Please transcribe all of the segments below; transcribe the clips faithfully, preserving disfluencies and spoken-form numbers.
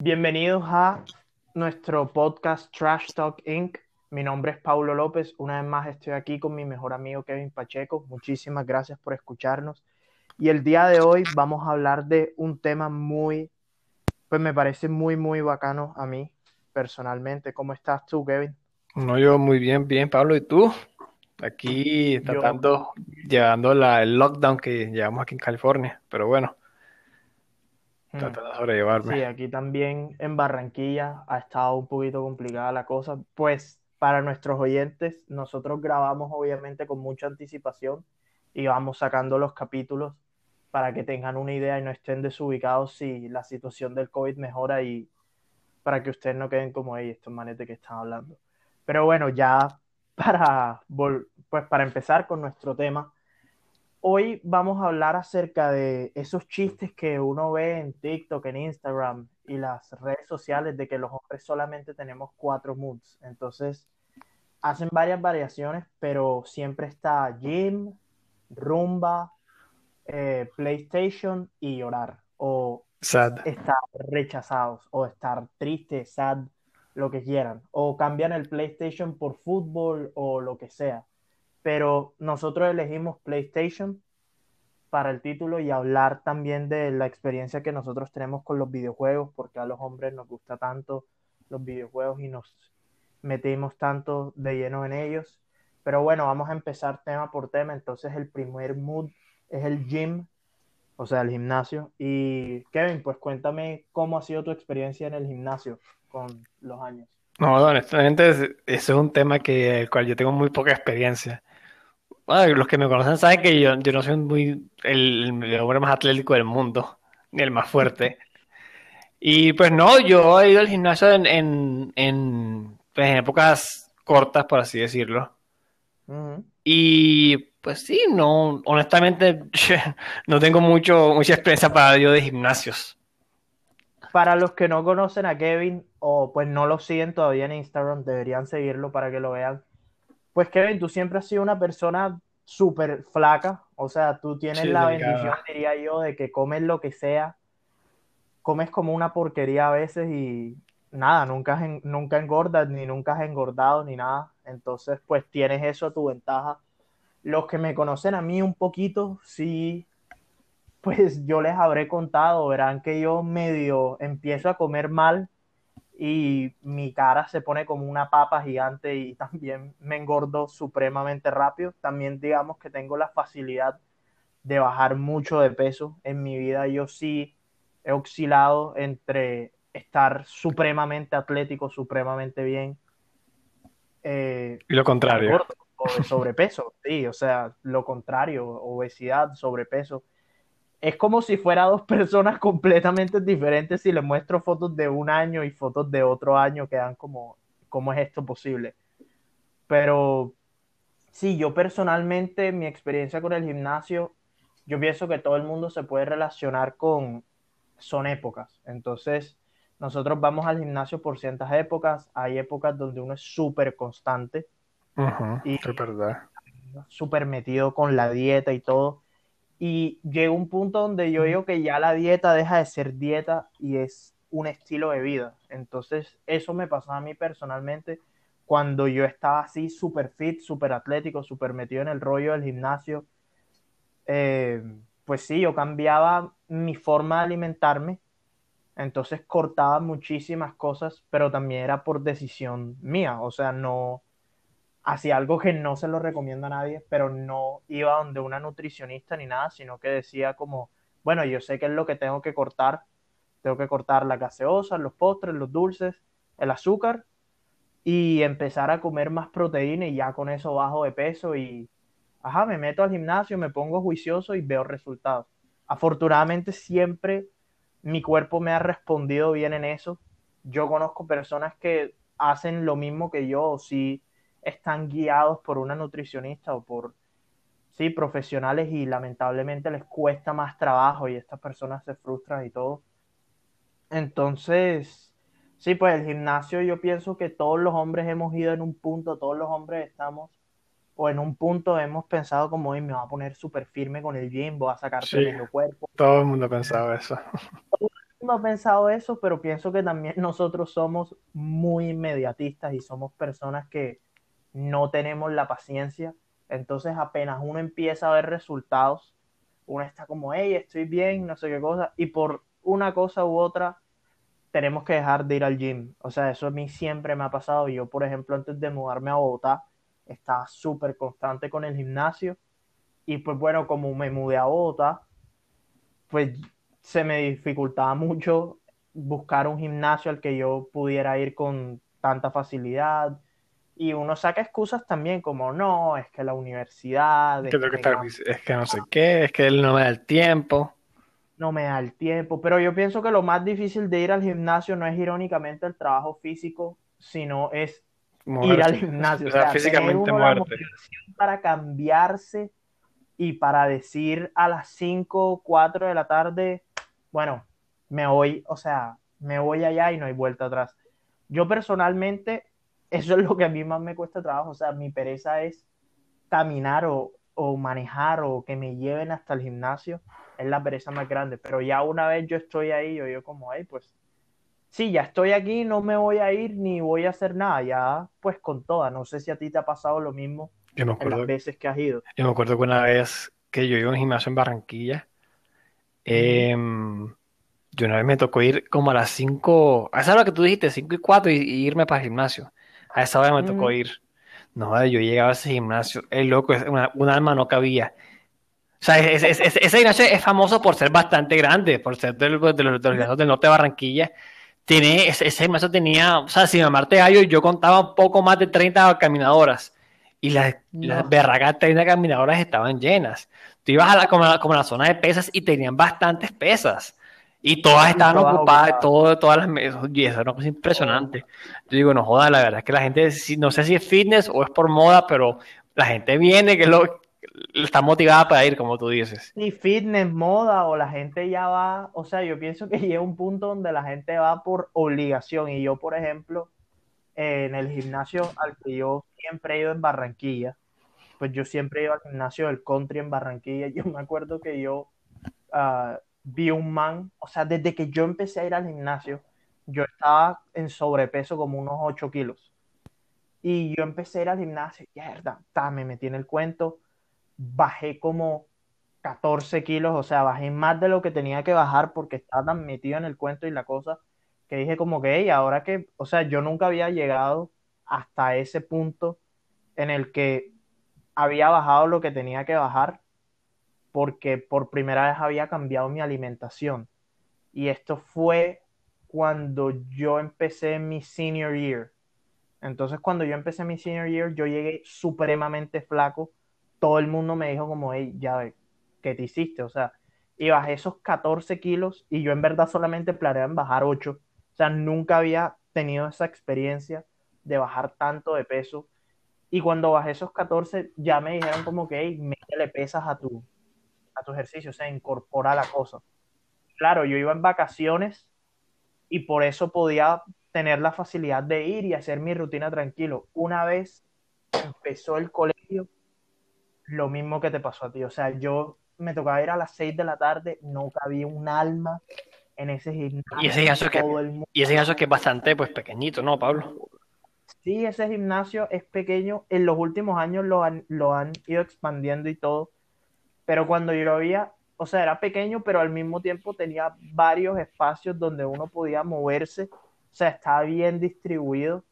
Bienvenidos a nuestro podcast Trash Talk inc. Mi nombre es Paulo López. Una vez más estoy aquí con mi mejor amigo Kevin Pacheco. Muchísimas gracias por escucharnos. Y el día de hoy vamos a hablar de un tema muy, pues me parece muy, muy bacano a mí personalmente. ¿Cómo estás tú, Kevin? No, yo muy bien, bien, Pablo. ¿Y tú? Aquí Yo, tratando, llevando la, el lockdown que llevamos aquí en California, pero bueno, hmm, tratando de sobrellevarme. sí, aquí también en Barranquilla ha estado un poquito complicada la cosa. Pues para nuestros oyentes, nosotros grabamos obviamente con mucha anticipación y vamos sacando los capítulos para que tengan una idea y no estén desubicados si la situación del COVID mejora y para que ustedes no queden como ellos, estos manes de que están hablando. Pero bueno, ya para, pues para empezar con nuestro tema. Hoy vamos a hablar acerca de esos chistes que uno ve en TikTok, en Instagram y las redes sociales de que los hombres solamente tenemos cuatro moods. Entonces, hacen varias variaciones, pero siempre está gym, rumba, eh, PlayStation y llorar. O Sad. estar rechazados, o estar tristes, sad, lo que quieran. O cambian el PlayStation por fútbol o lo que sea. Pero nosotros elegimos PlayStation para el título y hablar también de la experiencia que nosotros tenemos con los videojuegos, porque a los hombres nos gusta tanto los videojuegos y nos metimos tanto de lleno en ellos. Pero bueno, vamos a empezar tema por tema. Entonces el primer mood es el gym, o sea, el gimnasio. Y Kevin, pues cuéntame cómo ha sido tu experiencia en el gimnasio con los años. No, honestamente, es- ese es un tema que el cual yo tengo muy poca experiencia. Bueno, los que me conocen saben que yo, yo no soy muy el, el hombre más atlético del mundo, ni el más fuerte. Y pues no, yo he ido al gimnasio en, en, en, pues, en épocas cortas, por así decirlo. Ujú. Y pues sí, no, honestamente no tengo mucho, mucha experiencia para yo de gimnasios. Para los que no conocen a Kevin o pues no lo siguen todavía en Instagram, deberían seguirlo para que lo vean. Pues Kevin, tú siempre has sido una persona súper flaca, o sea, tú tienes Sí, la bendición, delgada. diría yo, de que comes lo que sea, comes como una porquería a veces y nada, nunca, has en- nunca engordas, ni nunca has engordado, ni nada. Entonces, pues tienes eso a tu ventaja. Los que me conocen a mí un poquito, sí, pues yo les habré contado, verán que yo medio empiezo a comer mal y mi cara se pone como una papa gigante y también me engordo supremamente rápido. También digamos que tengo la facilidad de bajar mucho de peso. En mi vida yo sí he oscilado entre estar supremamente atlético, supremamente bien, eh, Y lo estar contrario. gordo o de sobrepeso, sí, o sea, lo contrario, obesidad, sobrepeso. Es como si fuera dos personas completamente diferentes si les muestro fotos de un año y fotos de otro año, quedan como, ¿cómo es esto posible? Pero sí, yo personalmente, mi experiencia con el gimnasio, yo pienso que todo el mundo se puede relacionar con, son épocas. Entonces, nosotros vamos al gimnasio por ciertas épocas, hay épocas donde uno es súper constante Ujú, y es verdad. súper metido con la dieta y todo. Y llega un punto donde yo digo que ya la dieta deja de ser dieta y es un estilo de vida. Entonces, eso me pasó a mí personalmente cuando yo estaba así súper fit, súper atlético, súper metido en el rollo del gimnasio. Eh, pues sí, yo cambiaba mi forma de alimentarme, entonces cortaba muchísimas cosas, pero también era por decisión mía. O sea, no hacía algo que no se lo recomiendo a nadie, pero no iba donde una nutricionista ni nada, sino que decía como, bueno, yo sé qué es lo que tengo que cortar, tengo que cortar las gaseosas, los postres, los dulces, el azúcar y empezar a comer más proteína y ya con eso bajo de peso y, ajá, me meto al gimnasio, me pongo juicioso y veo resultados. Afortunadamente siempre mi cuerpo me ha respondido bien en eso. Yo conozco personas que hacen lo mismo que yo o sí están guiados por una nutricionista o por, sí, profesionales y lamentablemente les cuesta más trabajo y estas personas se frustran y todo. Entonces, sí, pues el gimnasio yo pienso que todos los hombres hemos ido en un punto, todos los hombres estamos, o en un punto hemos pensado como, hoy me voy a poner súper firme con el gym, voy a sacar Sí, tremendo cuerpo. todo el mundo pensaba eso. no he pensado eso, pero pienso que también nosotros somos muy inmediatistas y somos personas que no tenemos la paciencia. Entonces apenas uno empieza a ver resultados, uno está como, hey, estoy bien, no sé qué cosa, y por una cosa u otra tenemos que dejar de ir al gym. O sea, eso a mí siempre me ha pasado. Yo, por ejemplo, antes de mudarme a Bogotá, estaba súper constante con el gimnasio. Y pues bueno, como me mudé a Bogotá, pues se me dificultaba mucho buscar un gimnasio al que yo pudiera ir con tanta facilidad. Y uno saca excusas también, como no, es que la universidad, Que es tengo que que estar, no, es que no sé qué, es que él no me da el tiempo. no me da el tiempo. Pero yo pienso que lo más difícil de ir al gimnasio no es irónicamente el trabajo físico, sino es ir al Moverse. gimnasio. O O sea, sea, tener físicamente uno la muerte. motivación para cambiarse y para decir a las cinco cuatro de la tarde, bueno, me voy, o sea, me voy allá y no hay vuelta atrás. Yo personalmente, eso es lo que a mí más me cuesta trabajo, o sea, mi pereza es caminar o, o manejar o que me lleven hasta el gimnasio, es la pereza más grande, pero ya una vez yo estoy ahí, yo, yo como, hey, pues sí, ya estoy aquí, no me voy a ir ni voy a hacer nada, ya pues con toda, no sé si a ti te ha pasado lo mismo Yo me en las acuerdo, veces que has ido. yo me acuerdo que una vez que yo iba a un gimnasio en Barranquilla, Ujú. em, yo una vez me tocó ir como a las cinco a esa hora que tú dijiste, cinco y cuatro y, y irme para el gimnasio. A esa hora me tocó Ujú. ir. No, vale, yo llegaba a ese gimnasio, el loco, es- una, un alma no cabía. O sea, es- es- es- ese gimnasio es famoso por ser bastante grande, por ser de, los de los- de los gimnasios del norte de Barranquilla. Tiene, ese, ese gimnasio tenía, o sea, sin amarte gallo, yo contaba un poco más de treinta caminadoras. Y las, las No, berracas treinta caminadoras estaban llenas. Tú ibas a la, como, a la, como a la zona de pesas y tenían bastantes pesas. Y todas y estaban todas ocupadas, ocupadas. todo, todas las mesas. Y eso era una cosa Oh, impresionante. Yo digo, no joda, la verdad es que la gente, si- no sé si es fitness o es por moda, pero la gente viene, que es lo, está motivada para ir, como tú dices. y fitness, moda, o la gente ya va, o sea, yo pienso que llega un punto donde la gente va por obligación. Y yo, por ejemplo, eh, en el gimnasio al que yo siempre he ido en Barranquilla, pues yo siempre he ido al gimnasio del country en Barranquilla. Yo me acuerdo que yo ah, vi un man, o sea, desde que yo empecé a ir al gimnasio, yo estaba en sobrepeso como unos ocho kilos. Y yo empecé a ir al gimnasio, y verdad, me metí en el cuento, bajé como catorce kilos, o sea, bajé más de lo que tenía que bajar porque estaba tan metido en el cuento y la cosa, que dije como que, hey, ahora que, o sea, yo nunca había llegado hasta ese punto en el que había bajado lo que tenía que bajar porque por primera vez había cambiado mi alimentación. Y esto fue cuando yo empecé mi senior year. Entonces, cuando yo empecé mi senior year, yo llegué supremamente flaco. Todo el mundo me dijo como, hey, ya ve, ¿qué te hiciste? O sea, y bajé esos catorce kilos y yo en verdad solamente planeaba en bajar ocho. O sea, nunca había tenido esa experiencia de bajar tanto de peso. Y cuando bajé esos catorce ya me dijeron como que, hey, métele pesas a tu, a tu ejercicio, o sea, incorpora la cosa. Claro, yo iba en vacaciones y por eso podía tener la facilidad de ir y hacer mi rutina tranquilo. Una vez empezó el colegio, lo mismo que te pasó a ti. O sea, yo me tocaba ir a las seis de la tarde, no cabía un alma en ese Y ese gimnasio, gimnasio que, todo el mundo. y ese gimnasio que es bastante, pues, pequeñito, ¿no, Pablo? Sí, ese gimnasio es pequeño, en los últimos años lo han, lo han ido expandiendo y todo, pero cuando yo lo había, o sea, era pequeño, pero al mismo tiempo tenía varios espacios donde uno podía moverse, o sea, estaba bien distribuido,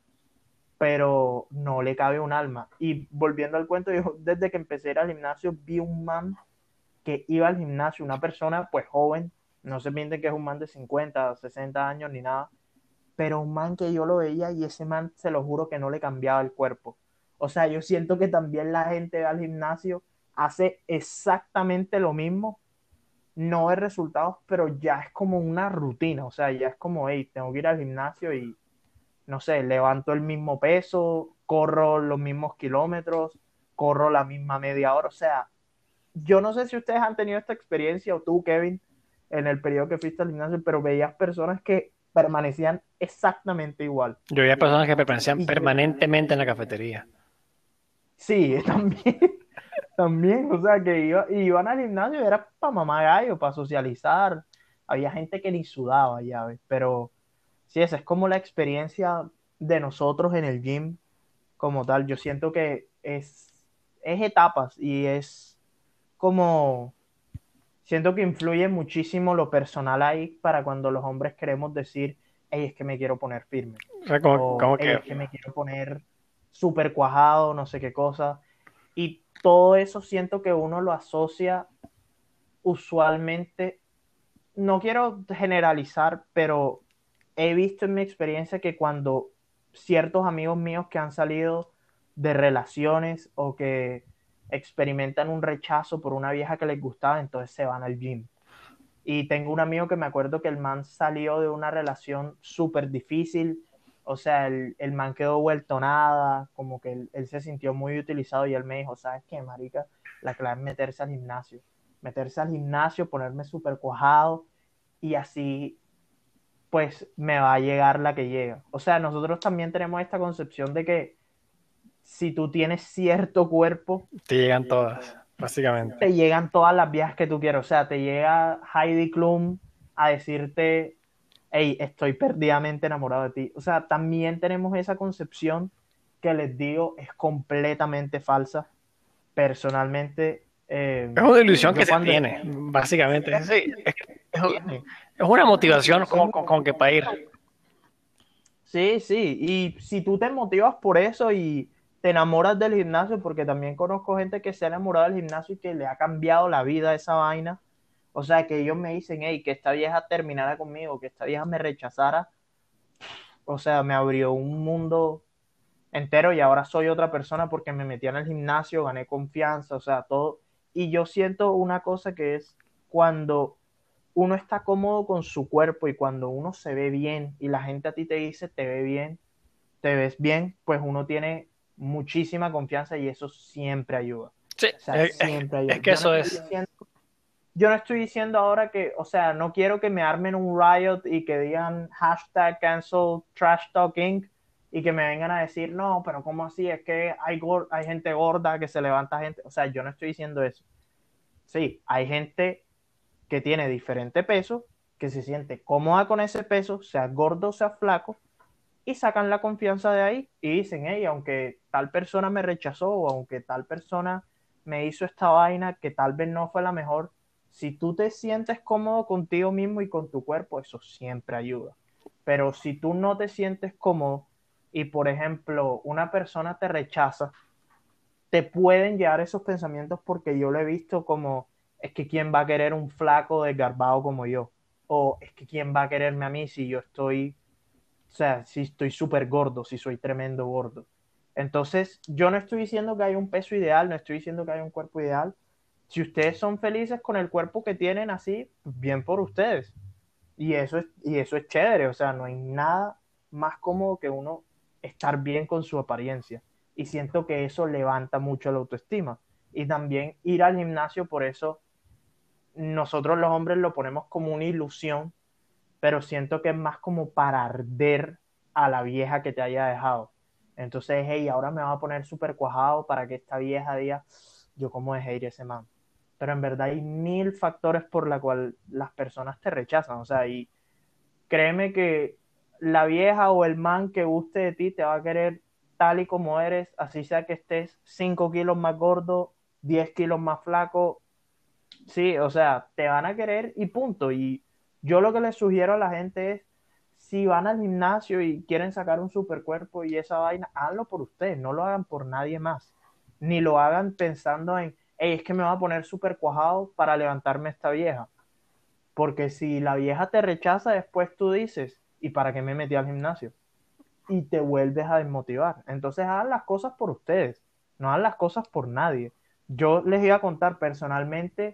pero no le cabe un alma. Y volviendo al cuento, yo desde que empecé a ir al gimnasio vi un man que iba al gimnasio, una persona pues joven, no se miente que es un man de cincuenta sesenta años ni nada, pero un man que yo lo veía y ese man, se lo juro que no le cambiaba el cuerpo. O sea, yo siento que también la gente va al gimnasio, hace exactamente lo mismo, no ve resultados, pero ya es como una rutina, o sea, ya es como, hey, tengo que ir al gimnasio y, no sé, levanto el mismo peso, corro los mismos kilómetros, corro la misma media hora, o sea, yo no sé si ustedes han tenido esta experiencia o tú, Kevin, en el periodo que fuiste al gimnasio, pero veías personas que permanecían exactamente igual. Yo había personas que permanecían Y yo, permanentemente en la cafetería. sí, también, también, o sea, que iba, iban al gimnasio y era para mamá gallo, para socializar, había gente que ni sudaba, ya ves, pero sí, esa es como la experiencia de nosotros en el gym como tal. Yo siento que es, es etapas y es como, siento que influye muchísimo lo personal ahí para cuando los hombres queremos decir, hey, es que me quiero poner firme, O sea, como, o como hey, que es que me quiero poner súper cuajado, no sé qué cosa. Y todo eso siento que uno lo asocia usualmente, no quiero generalizar, pero he visto en mi experiencia que cuando ciertos amigos míos que han salido de relaciones o que experimentan un rechazo por una vieja que les gustaba, entonces se van al gym. Y tengo un amigo que me acuerdo que el man salió de una relación súper difícil, o sea, el, el man quedó vuelto nada, como que él, él se sintió muy utilizado y él me dijo, ¿sabes qué, marica? La clave es meterse al gimnasio, meterse al gimnasio, ponerme súper cuajado y así pues me va a llegar la que llega. O sea, nosotros también tenemos esta concepción de que si tú tienes cierto cuerpo, te llegan todas, básicamente. te llegan todas las viejas que tú quieres. O sea, te llega Heidi Klum a decirte, hey, estoy perdidamente enamorado de ti. O sea, también tenemos esa concepción que les digo es completamente falsa. Personalmente, eh, Es una ilusión que yo se cuando... tiene, básicamente. Sí, es, es- Tiene. es una motivación como, como, como que para ir. Sí, sí, y si tú te motivas por eso y te enamoras del gimnasio, porque también conozco gente que se ha enamorado del gimnasio y que le ha cambiado la vida a esa vaina, o sea, que ellos me dicen, hey, que esta vieja terminara conmigo, que esta vieja me rechazara, o sea, me abrió un mundo entero y ahora soy otra persona porque me metí en el gimnasio, gané confianza, o sea, todo. Y yo siento una cosa que es cuando uno está cómodo con su cuerpo y cuando uno se ve bien y la gente a ti te dice te ve bien, te ves bien, pues uno tiene muchísima confianza y eso siempre ayuda. Sí, O sea, es, es- siempre ayuda. es que Yo no eso estoy es. diciendo, yo no estoy diciendo ahora que, o sea, no quiero que me armen un riot y que digan hashtag cancel trash talking y que me vengan a decir, no, pero ¿cómo así? Es que hay, gor- hay gente gorda que se levanta gente. O sea, yo no estoy diciendo eso. Sí, hay gente que tiene diferente peso, que se siente cómoda con ese peso, sea gordo, sea flaco, y sacan la confianza de ahí y dicen, hey, aunque tal persona me rechazó o aunque tal persona me hizo esta vaina que tal vez no fue la mejor, si tú te sientes cómodo contigo mismo y con tu cuerpo, eso siempre ayuda. Pero si tú no te sientes cómodo y, por ejemplo, una persona te rechaza, te pueden llevar esos pensamientos porque yo lo he visto como, es que quién va a querer un flaco desgarbado como yo, o es que quién va a quererme a mí si yo estoy, o sea, si estoy súper gordo, si soy tremendo gordo. Entonces, yo no estoy diciendo que hay un peso ideal, no estoy diciendo que hay un cuerpo ideal. Si ustedes son felices con el cuerpo que tienen así, pues bien por ustedes. Y eso es, y eso es chévere, o sea, no hay nada más cómodo que uno estar bien con su apariencia. Y siento que eso levanta mucho la autoestima. Y también ir al gimnasio, por eso nosotros los hombres lo ponemos como una ilusión, pero siento que es más como para arder a la vieja que te haya dejado. Entonces, hey, ahora me va a poner súper cuajado para que esta vieja diga, yo cómo dejé ir ese man. Pero en verdad hay mil factores por la cual las personas te rechazan. O sea, y créeme que la vieja o el man que guste de ti te va a querer tal y como eres, así sea que estés cinco kilos más gordo, diez kilos más flaco, sí, o sea, te van a querer y punto. Y yo lo que les sugiero a la gente es, si van al gimnasio y quieren sacar un super cuerpo y esa vaina, háganlo por ustedes, no lo hagan por nadie más. Ni lo hagan pensando en, hey, es que me va a poner súper cuajado para levantarme esta vieja. Porque si la vieja te rechaza, después tú dices, ¿y para qué me metí al gimnasio? Y te vuelves a desmotivar. Entonces hagan las cosas por ustedes, no hagan las cosas por nadie. Yo les iba a contar personalmente,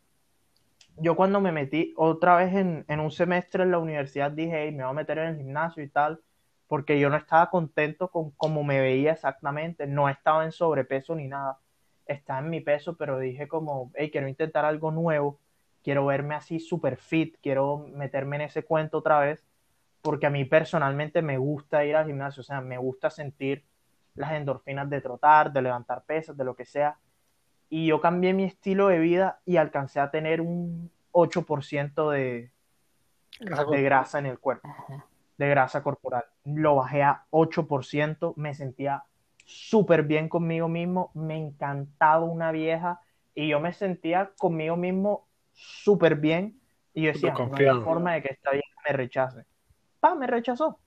yo cuando me metí otra vez en, en un semestre en la universidad dije, hey, me voy a meter en el gimnasio y tal, porque yo no estaba contento con cómo me veía exactamente, no estaba en sobrepeso ni nada, estaba en mi peso, pero dije como, hey, quiero intentar algo nuevo, quiero verme así super fit, quiero meterme en ese cuento otra vez, porque a mí personalmente me gusta ir al gimnasio, o sea, me gusta sentir las endorfinas de trotar, de levantar pesas, de lo que sea, y yo cambié mi estilo de vida y alcancé a tener un ocho por ciento de, Grasa de corporal. grasa en el cuerpo, de grasa corporal. Lo bajé a ocho por ciento, me sentía súper bien conmigo mismo, me encantaba una vieja y yo me sentía conmigo mismo súper bien y yo Súper decía, no hay confiado. forma de que esta vieja me rechace. Pa, me rechazó.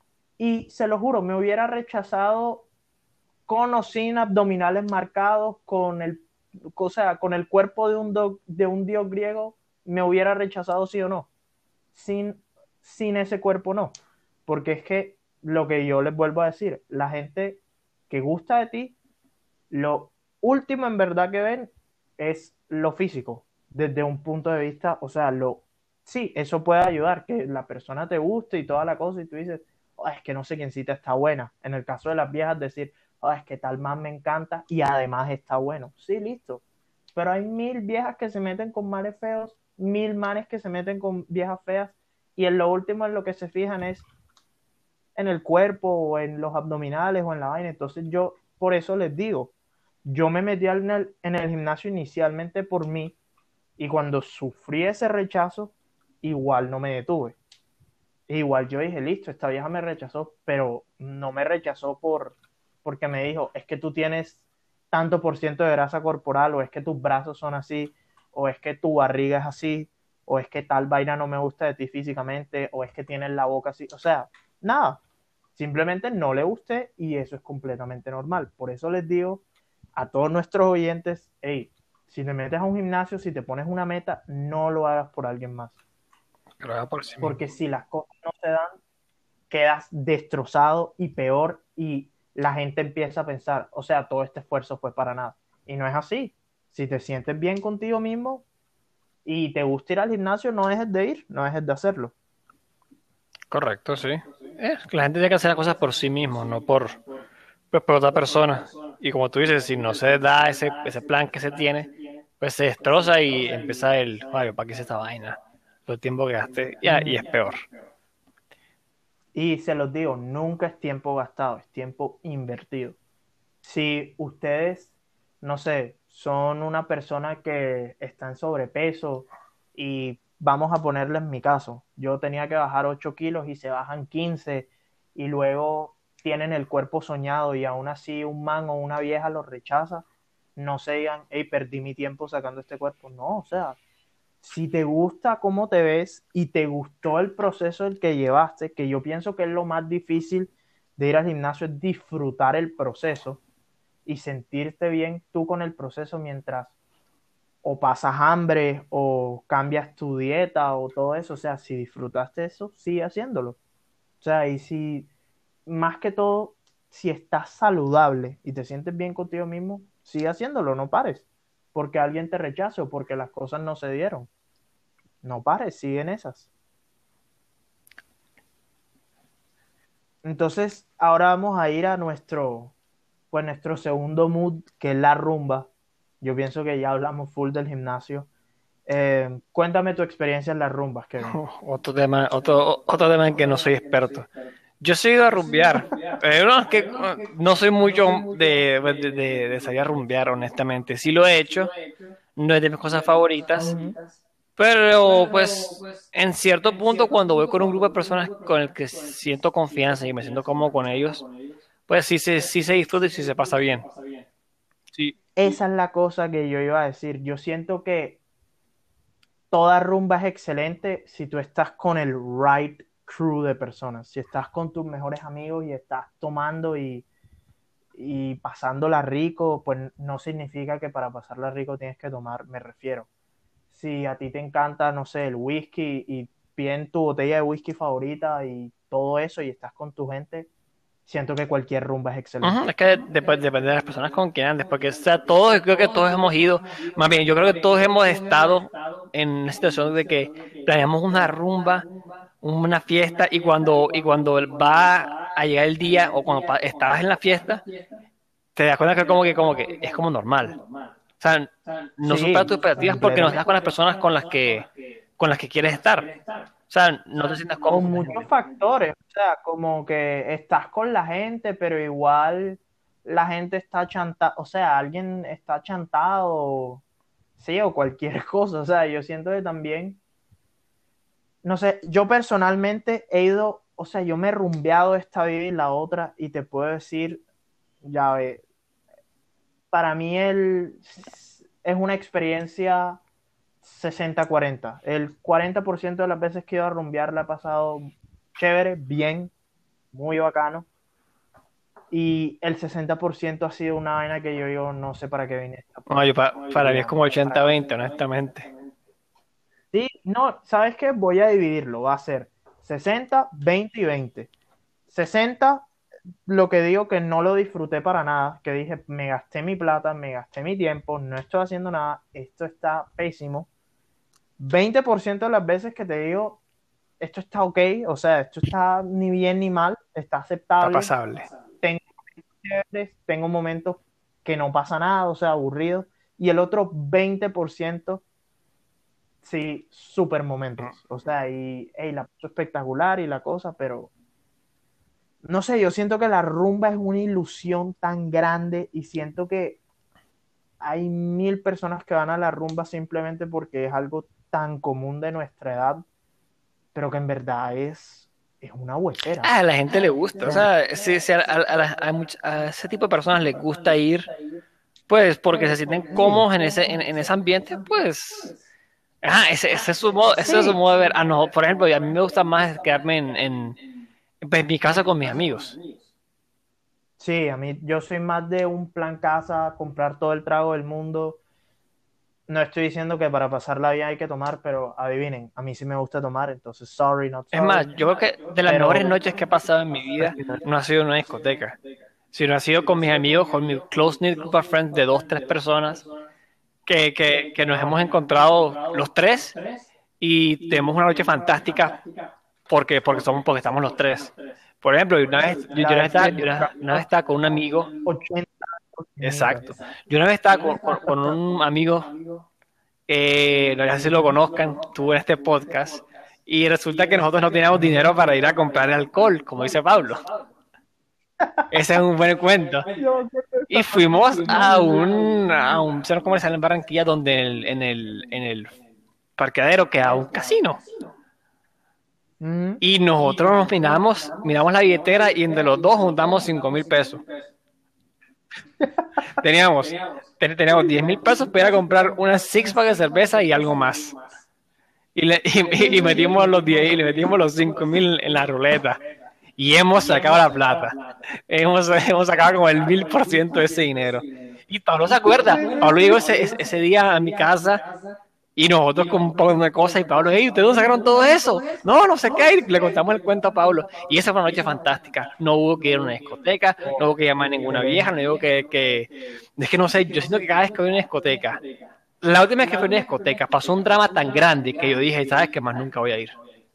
Y se lo juro, me hubiera rechazado con o sin abdominales marcados, con el, o sea, con el cuerpo de un, do, de un dios griego, me hubiera rechazado sí o no. Sin, sin ese cuerpo no. Porque es que lo que yo les vuelvo a decir, la gente que gusta de ti, lo último en verdad que ven es lo físico, desde un punto de vista, o sea, lo, sí, eso puede ayudar, que la persona te guste y toda la cosa, y tú dices, oh, es que no sé quién cita está buena. En el caso de las viejas, decir, oh, es que tal man me encanta y además está bueno. Sí, listo. Pero hay mil viejas que se meten con manes feos, mil manes que se meten con viejas feas, y en lo último en lo que se fijan es en el cuerpo o en los abdominales o en la vaina. Entonces yo, por eso les digo, yo me metí en el, en el gimnasio inicialmente por mí y cuando sufrí ese rechazo, igual no me detuve. Igual yo dije, listo, esta vieja me rechazó, pero no me rechazó por, porque me dijo, es que tú tienes tanto por ciento de grasa corporal, o es que tus brazos son así, o es que tu barriga es así, o es que tal vaina no me gusta de ti físicamente, o es que tienes la boca así. O sea, nada, simplemente no le gusté y eso es completamente normal. Por eso les digo a todos nuestros oyentes, hey, si te metes a un gimnasio, si te pones una meta, no lo hagas por alguien más. Que lo haga por sí mismo. Porque si las cosas no se dan, quedas destrozado y peor y la gente empieza a pensar, o sea, todo este esfuerzo fue para nada. Y no es así. Si te sientes bien contigo mismo y te gusta ir al gimnasio, no dejes de ir, no dejes de hacerlo. Correcto, sí. Eh, la gente tiene que hacer las cosas por sí mismo, no por, pues, por otra persona. Y como tú dices, si no se da ese, ese plan que se tiene, pues se destroza y empieza el, ay, ¿para qué hice esta vaina? Todo el tiempo que gasté, ya, y es peor. Y se los digo, nunca es tiempo gastado, es tiempo invertido. Si ustedes, no sé, son una persona que está en sobrepeso y vamos a ponerle en mi caso, yo tenía que bajar ocho kilos y se bajan quince y luego tienen el cuerpo soñado y aún así un man o una vieja los rechaza, no se digan, hey, perdí mi tiempo sacando este cuerpo. No, o sea, si te gusta cómo te ves y te gustó el proceso el que llevaste, que yo pienso que es lo más difícil de ir al gimnasio, es disfrutar el proceso y sentirte bien tú con el proceso mientras o pasas hambre o cambias tu dieta o todo eso. O sea, si disfrutaste eso, sigue haciéndolo. O sea, y si más que todo, si estás saludable y te sientes bien contigo mismo, sigue haciéndolo, no pares. Porque alguien te rechace o porque las cosas no se dieron. No pares, sigue en esas. Entonces, ahora vamos a ir a nuestro, pues nuestro segundo mood, que es la rumba. Yo pienso que ya hablamos full del gimnasio. Eh, cuéntame tu experiencia en las rumbas, Kevin. Otro tema, otro, otro tema en que no soy experto. Yo he ido a rumbear, pero no, es que uh, no soy mucho de, de, de, de salir a rumbear, honestamente. Sí lo he hecho, no es de mis cosas favoritas, Ujú. pero pues en cierto punto cuando voy con un grupo de personas con el que siento confianza y me siento cómodo con ellos, pues sí se, sí se disfruta y sí se pasa bien. Sí. Esa es la cosa que yo iba a decir. Yo siento que toda rumba es excelente si tú estás con el right crew de personas. Si estás con tus mejores amigos y estás tomando y, y pasándola rico, pues no significa que para pasarla rico tienes que tomar, me refiero. Si a ti te encanta, no sé, el whisky y piden tu botella de whisky favorita y todo eso y estás con tu gente, siento que cualquier rumba es excelente. Ujú, es que después depende de las personas con quien andes, porque o sea, todos, creo que todos hemos ido, más bien, yo creo que todos hemos estado en una situación de que planeamos una rumba, una fiesta, y cuando, y cuando va a llegar el día, o cuando pa- estabas en la fiesta, te das cuenta que como que, como que es como normal. O sea, no supera tus Sí, expectativas porque no estás con completamente. las personas con las que, con las que quieres estar. O sea, no te sientas O cómodo con la muchos gente. factores, o sea, como que estás con la gente, pero igual la gente está chantada, o sea, alguien está chantado, sí, o cualquier cosa, o sea, yo siento que también no sé, yo personalmente he ido, o sea, yo me he rumbeado esta vida y la otra y te puedo decir, ya ve, para mí el, es una experiencia sesenta cuarenta. El cuarenta por ciento de las veces que he ido a rumbear la he pasado chévere, bien, muy bacano. Y el sesenta por ciento ha sido una vaina que yo digo, no sé para qué vine a esta No, yo puta pa- para mí es vida, como man. ochenta veinte, honestamente. Sí, no, ¿sabes qué? Voy a dividirlo, va a ser sesenta, veinte y veinte. sesenta, lo que digo que no lo disfruté para nada, que dije, me gasté mi plata, me gasté mi tiempo, no estoy haciendo nada, esto está pésimo. veinte por ciento de las veces que te digo, esto está ok, o sea, esto está ni bien ni mal, está Está aceptable, pasable. tengo chéveres, tengo momentos que no pasa nada, o sea, aburrido, y el otro veinte por ciento sí, super momentos, o sea, y hey, la paso espectacular y la cosa, pero no sé, yo siento que la rumba es una ilusión tan grande y siento que hay mil personas que van a la rumba simplemente porque es algo tan común de nuestra edad, pero que en verdad es, es una huesera. Ah, a la gente le gusta. O O sea, sea, sí, sí, a, a- a la- a much- a ese tipo de personas les gusta ir, pues porque se sienten sí, cómodos en ese, en, en ese ambiente, pues. Ah, ese, ese es su modo, ese es su sí, modo de ver. Ah, no, por ejemplo, a mí me gusta más quedarme en, en, pues, en mi casa con mis amigos. sí, a mí yo soy más de un plan casa, comprar todo el trago del mundo. No estoy diciendo que para pasarla bien hay que tomar, pero adivinen, a mí sí me gusta tomar, entonces sorry, not Es más, sorry, yo creo que de las pero mejores noches que he pasado en mi vida no ha sido en una discoteca, sino ha sido con mis amigos, con mi close-knit group of friends de dos, tres personas que, que, que nos hemos encontrado los tres y tenemos una noche fantástica porque, porque, somos, porque estamos los tres. Por ejemplo, una vez, yo, yo la una vez vez estaba, que yo una, una vez estaba con un amigo, ochenta exacto, cocinitas. yo una vez estaba con, con, con un amigo, eh, no sé si lo conozcan, estuvo en este podcast, y resulta que nosotros no teníamos dinero para ir a comprar alcohol, como dice Pablo. Ese es un buen cuento. Yo creo que Y esa noche fuimos fuimos a y- un, a un centro comercial en Barranquilla donde en el, en el, en el parqueadero queda un casino. Mm, Y nosotros nos miramos, miramos la billetera y entre los dos juntamos cinco mil pesos. Teníamos, ten- teníamos diez mil pesos para ir a comprar una six pack de cerveza y algo más. Y, le, y, y metimos los diez y le metimos los cinco mil en la ruleta. Y hemos sacado la plata. Hemos, hemos sacado como el mil por ciento de ese dinero. Y Pablo se acuerda. Pablo llegó ese, ese día a mi casa y nosotros con un poco de cosas. Y Pablo, hey, ¿ustedes dónde sacaron todo eso? No, no sé qué. Y le contamos el cuento a Pablo. Y esa fue una noche fantástica. No hubo que ir a una discoteca, no hubo que llamar a ninguna vieja, no hubo que, que... Es que no sé, yo siento que cada vez que voy a una discoteca, la última vez que fui a una discoteca pasó un drama tan grande que yo dije, ¿sabes qué más? Nunca voy a ir.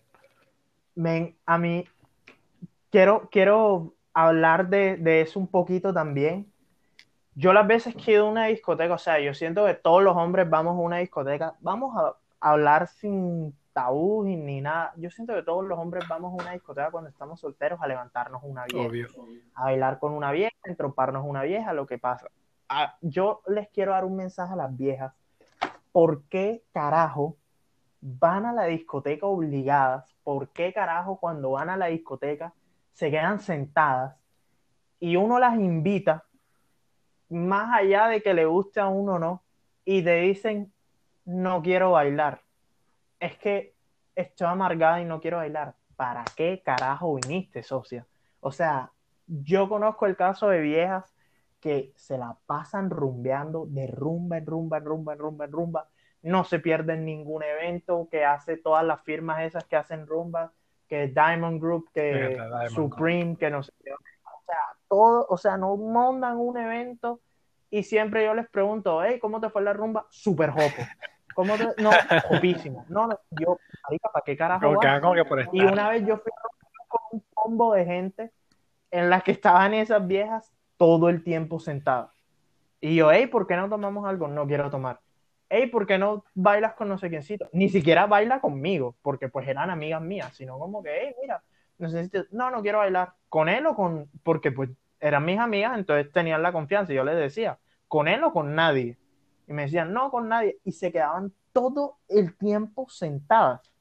men, a mí quiero, quiero hablar de, de eso un poquito también. Yo las veces que he ido a una discoteca, o sea, yo siento que todos los hombres vamos a una discoteca, vamos a, a hablar sin tabú ni, ni nada. Yo siento que todos los hombres vamos a una discoteca cuando estamos solteros a levantarnos una vieja, Obvio. a bailar con una vieja, a entroparnos una vieja, lo que pasa. Ah, yo les quiero dar un mensaje a las viejas. ¿Por qué carajo van a la discoteca obligadas? ¿Por qué carajo cuando van a la discoteca se quedan sentadas y uno las invita, más allá de que le guste a uno o no, y te dicen, no quiero bailar? Es que estoy amargada y no quiero bailar. ¿Para qué carajo viniste, socia? O sea, yo conozco el caso de viejas que se la pasan rumbeando de rumba en rumba, en rumba, en rumba, en rumba. No se pierden ningún evento, que hace todas las firmas esas que hacen rumba, que Diamond Group, que Verdad, Diamond Group. Supreme, que no sé qué. O sea, todo, o sea, no montan un evento y siempre yo les pregunto, hey, ¿cómo te fue la rumba? Super jopo. ¿Cómo te... No, jopísimo. No, no, yo, marica, ¿para qué carajo Como que, vas? como que por Y estar. una vez yo fui con un combo de gente en la que estaban esas viejas todo el tiempo sentadas. Y yo, hey, ¿por qué no tomamos algo? No quiero tomar. Hey, ¿por qué no bailas con no sé quiéncito? Ni siquiera baila conmigo, porque pues eran amigas mías, sino como que, hey, mira, necesito, no, no quiero bailar con él o con, porque pues eran mis amigas, entonces tenían la confianza. Y yo les decía, con él o con nadie. Y me decían, no, con nadie. Y se quedaban todo el tiempo sentadas.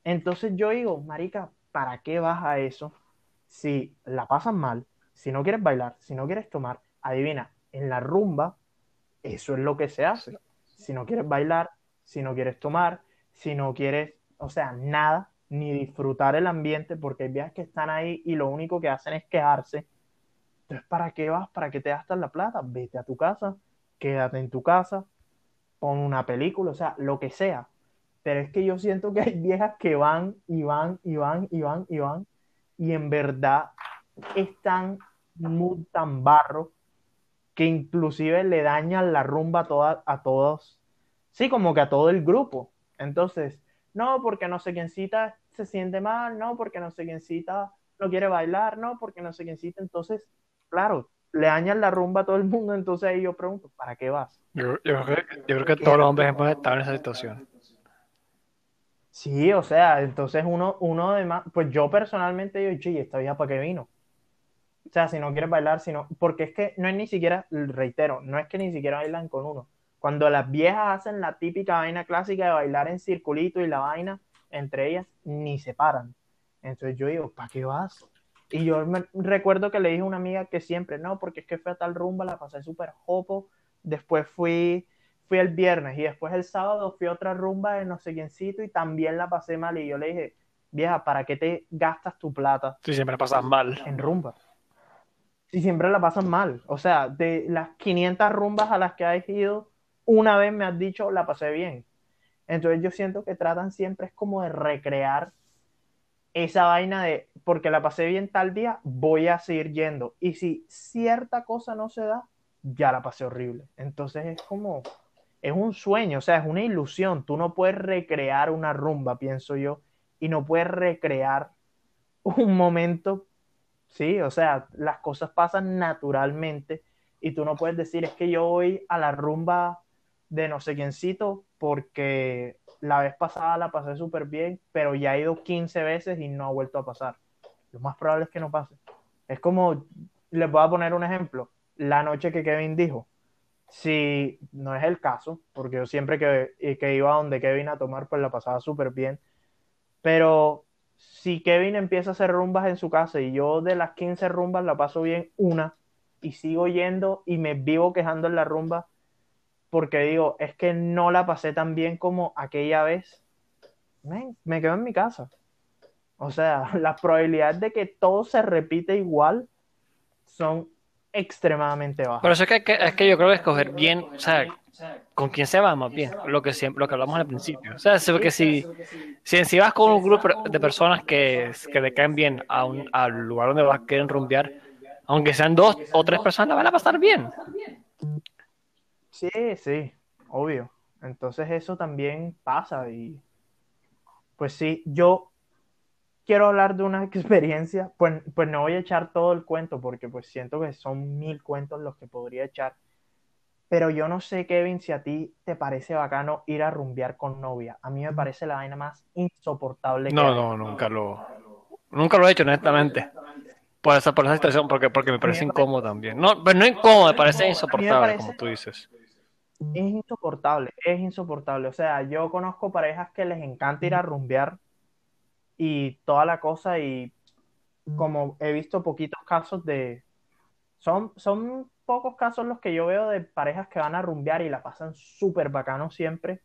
Entonces yo digo, marica, ¿para qué vas a eso? Si la pasas mal, si no quieres bailar, si no quieres tomar, adivina, en la rumba eso es lo que se hace. Si no quieres bailar, si no quieres tomar, si no quieres, o sea, nada, ni disfrutar el ambiente, porque hay viejas que están ahí y lo único que hacen es quejarse. Entonces, ¿para qué vas? ¿Para qué te gastas la plata? Vete a tu casa, quédate en tu casa, pon una película, o sea, lo que sea. Pero es que yo siento que hay viejas que van y van y van y van y van y en verdad están muy tan barro que inclusive le dañan la rumba a, toda, a todos, sí, como que a todo el grupo. Entonces, no, porque no sé quién cita se siente mal, no, porque no sé quién cita no quiere bailar, no, porque no sé quién cita. Entonces, claro, le dañan la rumba a todo el mundo. Entonces ahí yo pregunto, ¿para qué vas? Yo, yo creo que, yo creo que todos los Quédate. hombres hemos estado en esa situación. Sí, o sea, entonces uno, uno de más, pues yo personalmente digo, che, ¿y esta vieja para qué vino? O sea, si no quieres bailar, sino, porque es que no es ni siquiera, reitero, no es que ni siquiera bailan con uno. Cuando las viejas hacen la típica vaina clásica de bailar en circulito y la vaina, entre ellas, ni se paran. Entonces yo digo, ¿para qué vas? Y yo me recuerdo que le dije a una amiga que siempre, no, porque es que fui a tal rumba, la pasé súper jopo, después fui, fui el viernes y después el sábado fui a otra rumba de no sé quiéncito y también la pasé mal y yo le dije, vieja, ¿para qué te gastas tu plata Sí, siempre pasas mal. en rumba? Y siempre la pasan mal. O sea, de las quinientas rumbas a las que has ido, una vez me has dicho, la pasé bien. Entonces yo siento que tratan siempre es como de recrear esa vaina de, porque la pasé bien tal día, voy a seguir yendo. Y si cierta cosa no se da, ya la pasé horrible. Entonces es como, es un sueño, o sea, es una ilusión. Tú no puedes recrear una rumba, pienso yo, y no puedes recrear un momento. Sí, o sea, las cosas pasan naturalmente y tú no puedes decir, es que yo voy a la rumba de no sé quiéncito porque la vez pasada la pasé súper bien, pero ya he ido quince veces y no ha vuelto a pasar. Lo más probable es que no pase. Es como, les voy a poner un ejemplo, la noche que Kevin dijo, si no es el caso, porque yo siempre que, que iba donde Kevin a tomar, pues la pasaba súper bien, pero si Kevin empieza a hacer rumbas en su casa y yo de las quince rumbas la paso bien una y sigo yendo y me vivo quejando en la rumba porque digo, es que no la pasé tan bien como aquella vez, man, me quedo en mi casa. O sea, las probabilidades de que todo se repite igual son extremadamente Por bajas. eso es que, que- es que yo creo que escoger bien, o sea, con quién se va más bien, lo que siempre, lo que hablamos al principio. O sea, si- porque si, si, si vas con un grupo de personas que, que le caen bien a un, al lugar donde vas a querer rumbear, aunque sean dos o tres personas, la van a pasar bien. Sí, sí, obvio. Entonces eso también pasa y pues sí, yo quiero hablar de una experiencia, pues, pues no voy a echar todo el cuento porque pues siento que son mil cuentos los que podría echar, pero yo no sé, Kevin, si a ti te parece bacano ir a rumbear con novia. A mí me parece la vaina más insoportable que No, hay. no, nunca lo, nunca lo he hecho, honestamente. Por esa, por esa situación, porque, porque me A mí parece me parece, incómodo también. No, pero no incómodo, me parece a mí me insoportable, como parece, tú dices. es insoportable, es insoportable. O sea, yo conozco parejas que les encanta ir a rumbear y toda la cosa y como he visto poquitos casos de, Son, son pocos casos los que yo veo de parejas que van a rumbear y la pasan súper bacano siempre.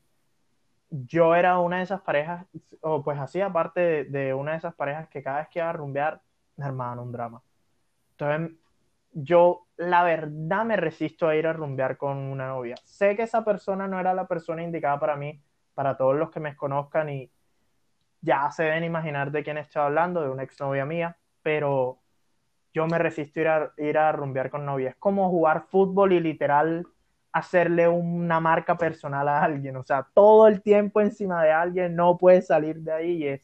Yo era una de esas parejas, o pues así, aparte de, de una de esas parejas que cada vez que iba a rumbear, hermano, un drama. Entonces, yo la verdad me resisto a ir a rumbear con una novia. Sé que esa persona no era la persona indicada para mí, para todos los que me conozcan y ya se deben imaginar de quién estoy hablando, de una exnovia mía, pero yo me resisto a ir a, ir a rumbear con novia. Es como jugar fútbol y literal hacerle una marca personal a alguien. O sea, todo el tiempo encima de alguien, no puedes salir de ahí y es,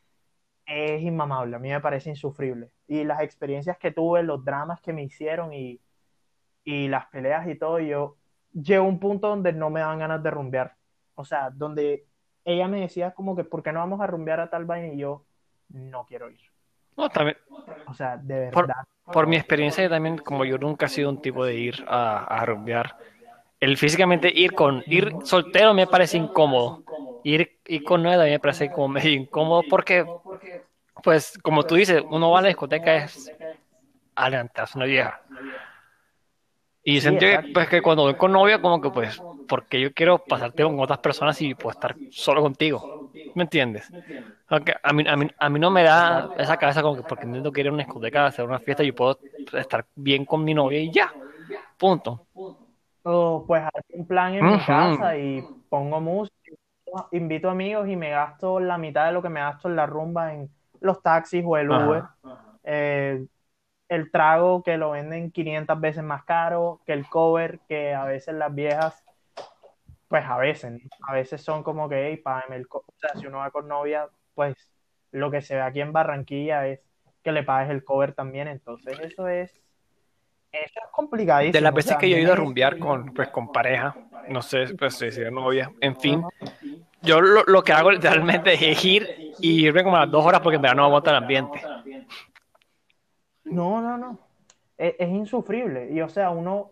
es inmamable. A mí me parece insufrible. Y las experiencias que tuve, los dramas que me hicieron y, y las peleas y todo, yo llego a un punto donde no me dan ganas de rumbear. O sea, donde ella me decía como que, ¿por qué no vamos a rumbear a tal vaina? Y yo, no quiero ir. No, también, O sea, de por, verdad. por mi experiencia, yo también, como yo nunca he sido un tipo de ir a, a rumbear, el físicamente ir con ir soltero me parece incómodo. ir, ir con novia también me parece como medio incómodo porque, pues, como tú dices, uno va a la discoteca es adelantarse una vieja. Y Sí, siento que, exacto. pues, que cuando voy con novia, como que, pues, porque yo quiero pasar tiempo con otras personas y pues estar solo contigo. ¿Me entiendes? Aunque a mí, a mí, a mí no me da esa cabeza como que porque intento que ir a una discoteca a hacer una fiesta, yo puedo estar bien con mi novia y ya, punto. O pues hago un plan en mi Ujú. casa y pongo música, invito amigos y me gasto la mitad de lo que me gasto en la rumba en los taxis o el Uber. Ajá. Eh, el trago que lo venden quinientas veces más caro, que el cover que a veces las viejas, pues a veces, ¿no? A veces son como que, hey, págame el cover. O sea, si uno va con novia, pues lo que se ve aquí en Barranquilla es que le pagues el cover también. Entonces eso es, eso es De las complicadísimo. O veces sea, que yo he ido a viene... rumbear con, pues, con pareja, no sé, pues si decir novia, en fin, Ajá. yo lo, lo que hago literalmente es ir y irme como a las dos horas porque en verdad no aguanta el ambiente. No, no, no. Es, es insufrible. Y o sea, uno,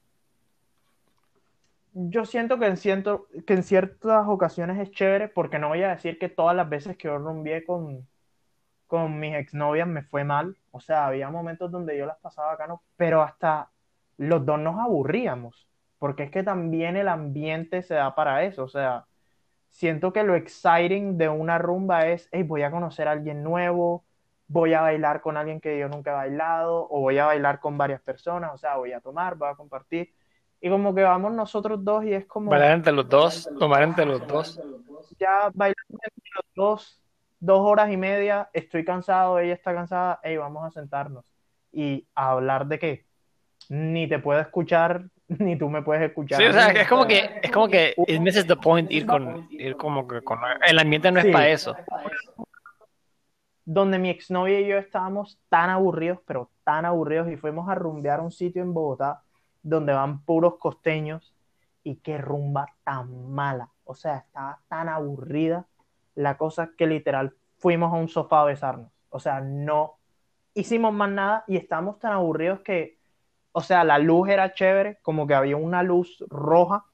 yo siento que en, ciento, que en ciertas ocasiones es chévere, porque no voy a decir que todas las veces que yo rumbié con, con mis exnovias me fue mal. O sea, había momentos donde yo las pasaba bacano, pero hasta los dos nos aburríamos, porque es que también el ambiente se da para eso. O sea, siento que lo exciting de una rumba es, hey, voy a conocer a alguien nuevo, voy a bailar con alguien que yo nunca he bailado, o voy a bailar con varias personas, o sea, voy a tomar, voy a compartir. Y como que vamos nosotros dos y es como, Bailar entre los dos, tomar entre los dos. ya bailamos entre los dos, dos horas y media, estoy cansado, ella está cansada, hey, vamos a sentarnos y a hablar de qué. Ni te puedo escuchar, ni tú me puedes escuchar Sí, a o sea, mí, o es como sea, que, es como que it misses the point ir con, ir como que con, el ambiente no es para sí, eso. donde mi exnovia y yo estábamos tan aburridos, pero tan aburridos, y fuimos a rumbear a un sitio en Bogotá donde van puros costeños, y qué rumba tan mala. O sea, estaba tan aburrida la cosa que literal fuimos a un sofá a besarnos. O sea, no hicimos más nada y estábamos tan aburridos que, o sea, la luz era chévere, como que había una luz roja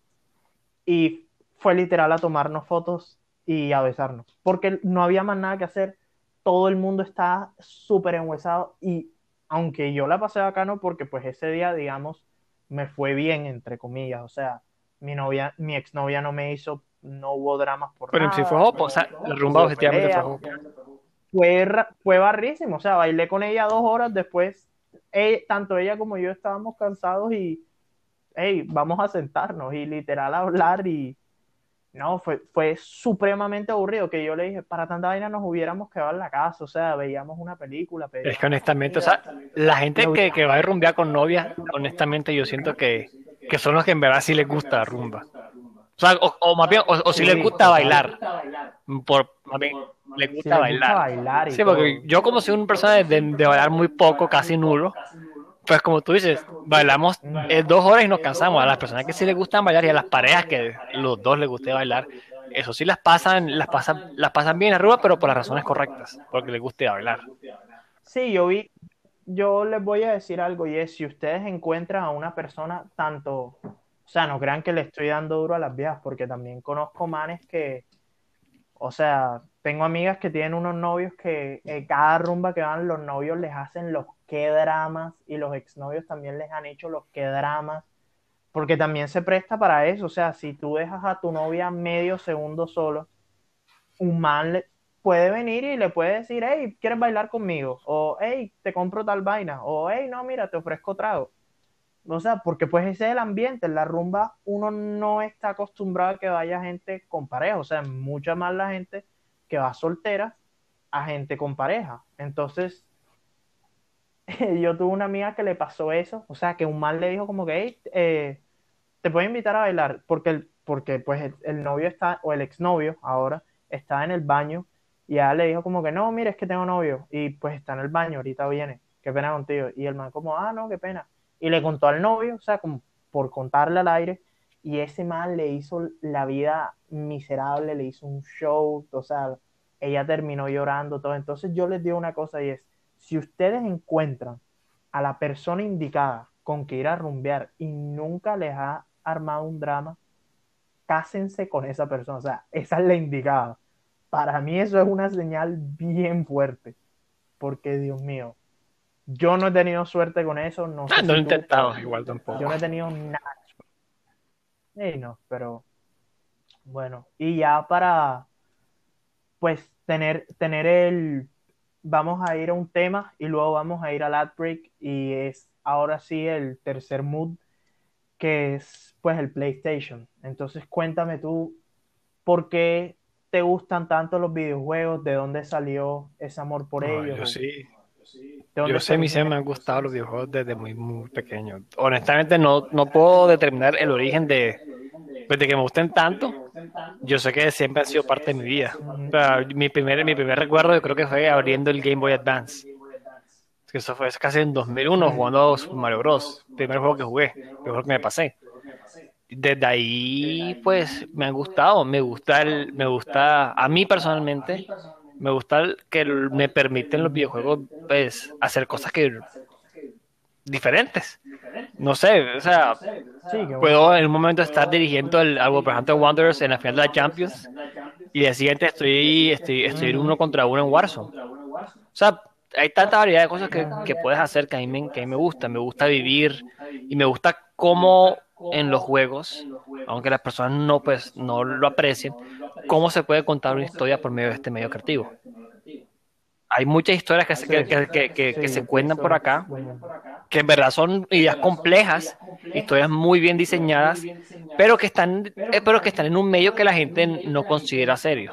y fue literal a tomarnos fotos y a besarnos, porque no había más nada que hacer, todo el mundo estaba súper enhuesado y aunque yo la pasé bacano porque pues ese día, digamos, me fue bien, entre comillas, o sea, mi novia, mi exnovia no me hizo, no hubo dramas por Pero si fue nada, Jopo, o no sea, la rumba hubo objetivamente fue peleas, Jopo. fue, fue barrísimo, o sea, bailé con ella dos horas después, eh, tanto ella como yo estábamos cansados y, hey, vamos a sentarnos y literal a hablar y no, fue, fue supremamente aburrido que yo le dije, para tanta vaina nos hubiéramos quedado en la casa, o sea, veíamos una película, Es que pedíamos honestamente, o comida, sea, la me gente que, hubiera... que va a rumbear con novia, honestamente yo siento que, que son los que en verdad sí les gusta la rumba. O sea, o, o más bien, o, o si les Sí, gusta total. bailar, por, más bien, les Si gusta les gusta bailar. bailar y Sí, porque todo. yo como soy una persona de, de, de bailar muy poco, casi nulo, pues como tú dices, bailamos eh, dos horas y nos cansamos. A las personas que sí les gustan bailar y a las parejas que los dos les guste bailar, eso sí las pasan, las pasan, las pasan bien arriba, pero por las razones correctas, porque les guste bailar. Sí, yo vi, yo les voy a decir algo y es, si ustedes encuentran a una persona tanto, o sea, no crean que le estoy dando duro a las viejas, porque también conozco manes que, o sea, tengo amigas que tienen unos novios que eh, cada rumba que van, los novios les hacen los que dramas y los exnovios también les han hecho los que dramas, porque también se presta para eso. O sea, si tú dejas a tu novia medio segundo solo, un man le- puede venir y le puede decir, hey, ¿quieres bailar conmigo? O, hey, te compro tal vaina. O, hey, no, mira, te ofrezco trago. O sea, porque pues ese es el ambiente. En la rumba uno no está acostumbrado a que vaya gente con pareja. O sea, mucha más la gente que va soltera a gente con pareja. Entonces, yo tuve una amiga que le pasó eso. O sea, que un man le dijo como que, hey, eh, te puedo invitar a bailar. Porque, el, porque pues el, el novio está, o el exnovio ahora, está en el baño. Y ella le dijo como que, no, mira, es que tengo novio. Y pues está en el baño, ahorita viene. Qué pena contigo. Y el man como, ah, no, qué pena. Y le contó al novio, o sea, como por contarle al aire, y ese man le hizo la vida miserable, le hizo un show, o sea, ella terminó llorando, todo. Entonces yo les digo una cosa y es, si ustedes encuentran a la persona indicada con que ir a rumbear y nunca les ha armado un drama, cásense con esa persona, o sea, esa es la indicada. Para mí eso es una señal bien fuerte, porque Dios mío, yo no he tenido suerte con eso, no Ah, sé no lo he si tú, intentado, pero igual yo no tampoco. he tenido nada. Eh, no, pero bueno, y ya para, pues, tener, tener el, vamos a ir a un tema y luego vamos a ir al ad break y es ahora sí el tercer mood, que es, pues, el PlayStation. Entonces, cuéntame tú, ¿por qué te gustan tanto los videojuegos? ¿De dónde salió ese amor por No, ellos? yo ¿O sí. de Yo dónde se sé, a mí origina? siempre me han gustado los videojuegos desde muy, muy pequeño. Honestamente, no, no puedo determinar el origen de, pues, de que me gusten tanto. Yo sé que siempre han sido parte de mi vida. O Ujú. sea, mi primer, mi primer recuerdo yo creo que fue abriendo el Game Boy Advance. Que eso fue casi en dos mil uno Mm. jugando Super Mario Bros. Primer juego que jugué, el juego que me pasé. Desde ahí, pues, me han gustado. Me gusta el, me gusta, a mí personalmente, me gusta el- que el- me permiten los videojuegos, pues, hacer cosas que diferentes. No sé, o sea, Sí, que uno. puedo en un momento estar dirigiendo el, al Wolverhampton Wanderers en la final de la Champions y el siguiente estoy, estoy, estoy en Ujú. uno contra uno en Warzone. O sea, hay tanta variedad de cosas que, que puedes hacer que a mí me, que a mí me gusta. Me gusta vivir y me gusta cómo en los juegos, aunque las personas no, pues, no lo aprecien, cómo se puede contar una historia por medio de este medio creativo. Hay muchas historias que se, Sí, que, que, que, que- que sí, se yo cuentan por pienso acá, lo mismo. que en verdad son ideas complejas, historias muy bien diseñadas, pero que están, eh, pero que están en un medio que la gente no considera serio.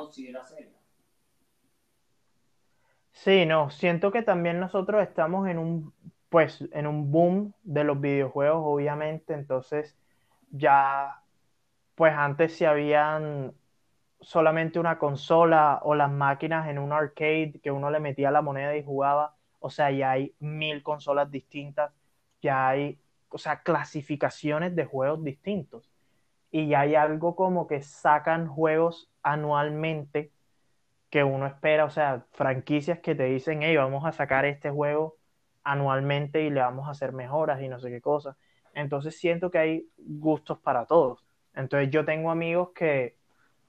Sí, no, siento que también nosotros estamos en un, pues, en un boom de los videojuegos, obviamente, entonces ya, pues antes si habían solamente una consola o las máquinas en un arcade que uno le metía la moneda y jugaba, o sea, ya hay mil consolas distintas, ya hay, o sea, clasificaciones de juegos distintos y ya hay algo como que sacan juegos anualmente que uno espera, o sea, franquicias que te dicen, hey, vamos a sacar este juego anualmente y le vamos a hacer mejoras y no sé qué cosas. Entonces siento que hay gustos para todos. Entonces yo tengo amigos que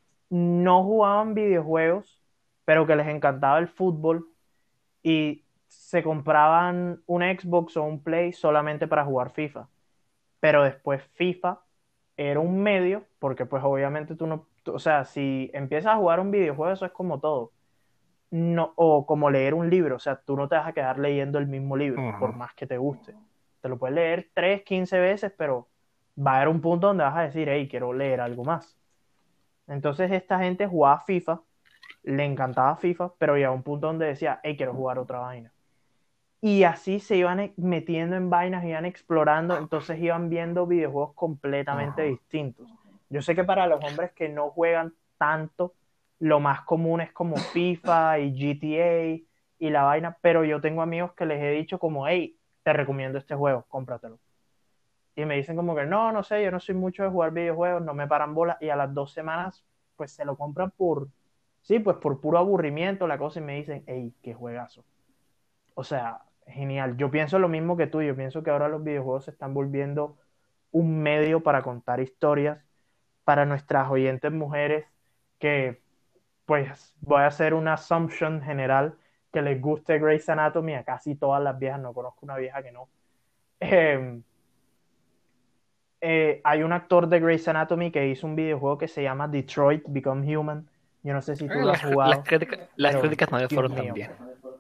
no jugaban videojuegos, pero que les encantaba el fútbol y se compraban un Xbox o un Play solamente para jugar FIFA. Pero después FIFA era un medio, porque pues obviamente tú no, tú- o sea, si empiezas a jugar un videojuego, eso es como todo. No, o como leer un libro, o sea, tú no te vas a quedar leyendo el mismo libro, por Ujú. más que te guste. Te lo puedes leer tres, quince veces, pero va a haber un punto donde vas a decir, hey, quiero leer algo más. Entonces esta gente jugaba FIFA, le encantaba FIFA, pero llegaba un punto donde decía, hey, quiero jugar otra vaina. Y así se iban e- metiendo en vainas, iban explorando, entonces iban viendo videojuegos completamente Ujú. distintos. Yo sé que para los hombres que no juegan tanto, lo más común es como FIFA y G T A y la vaina, pero yo tengo amigos que les he dicho como, hey, te recomiendo este juego, cómpratelo. Y me dicen como que no, no sé, yo no soy mucho de jugar videojuegos, no me paran bolas, y a las dos semanas, pues se lo compran por, sí, pues por puro aburrimiento la cosa y me dicen, hey, qué juegazo. O sea, genial. Yo pienso lo mismo que tú, yo pienso que ahora los videojuegos se están volviendo un medio para contar historias para nuestras oyentes mujeres que, pues, voy a hacer una assumption general que les guste Grey's Anatomy, a casi todas las viejas, no conozco una vieja que no. Eh, eh, hay un actor de Grey's Anatomy que hizo un videojuego que se llama Detroit Become Human. Yo no sé si tú Eh, lo has Las, las jugado, críticas, las pero críticas no le Dios fueron tan mío, bien.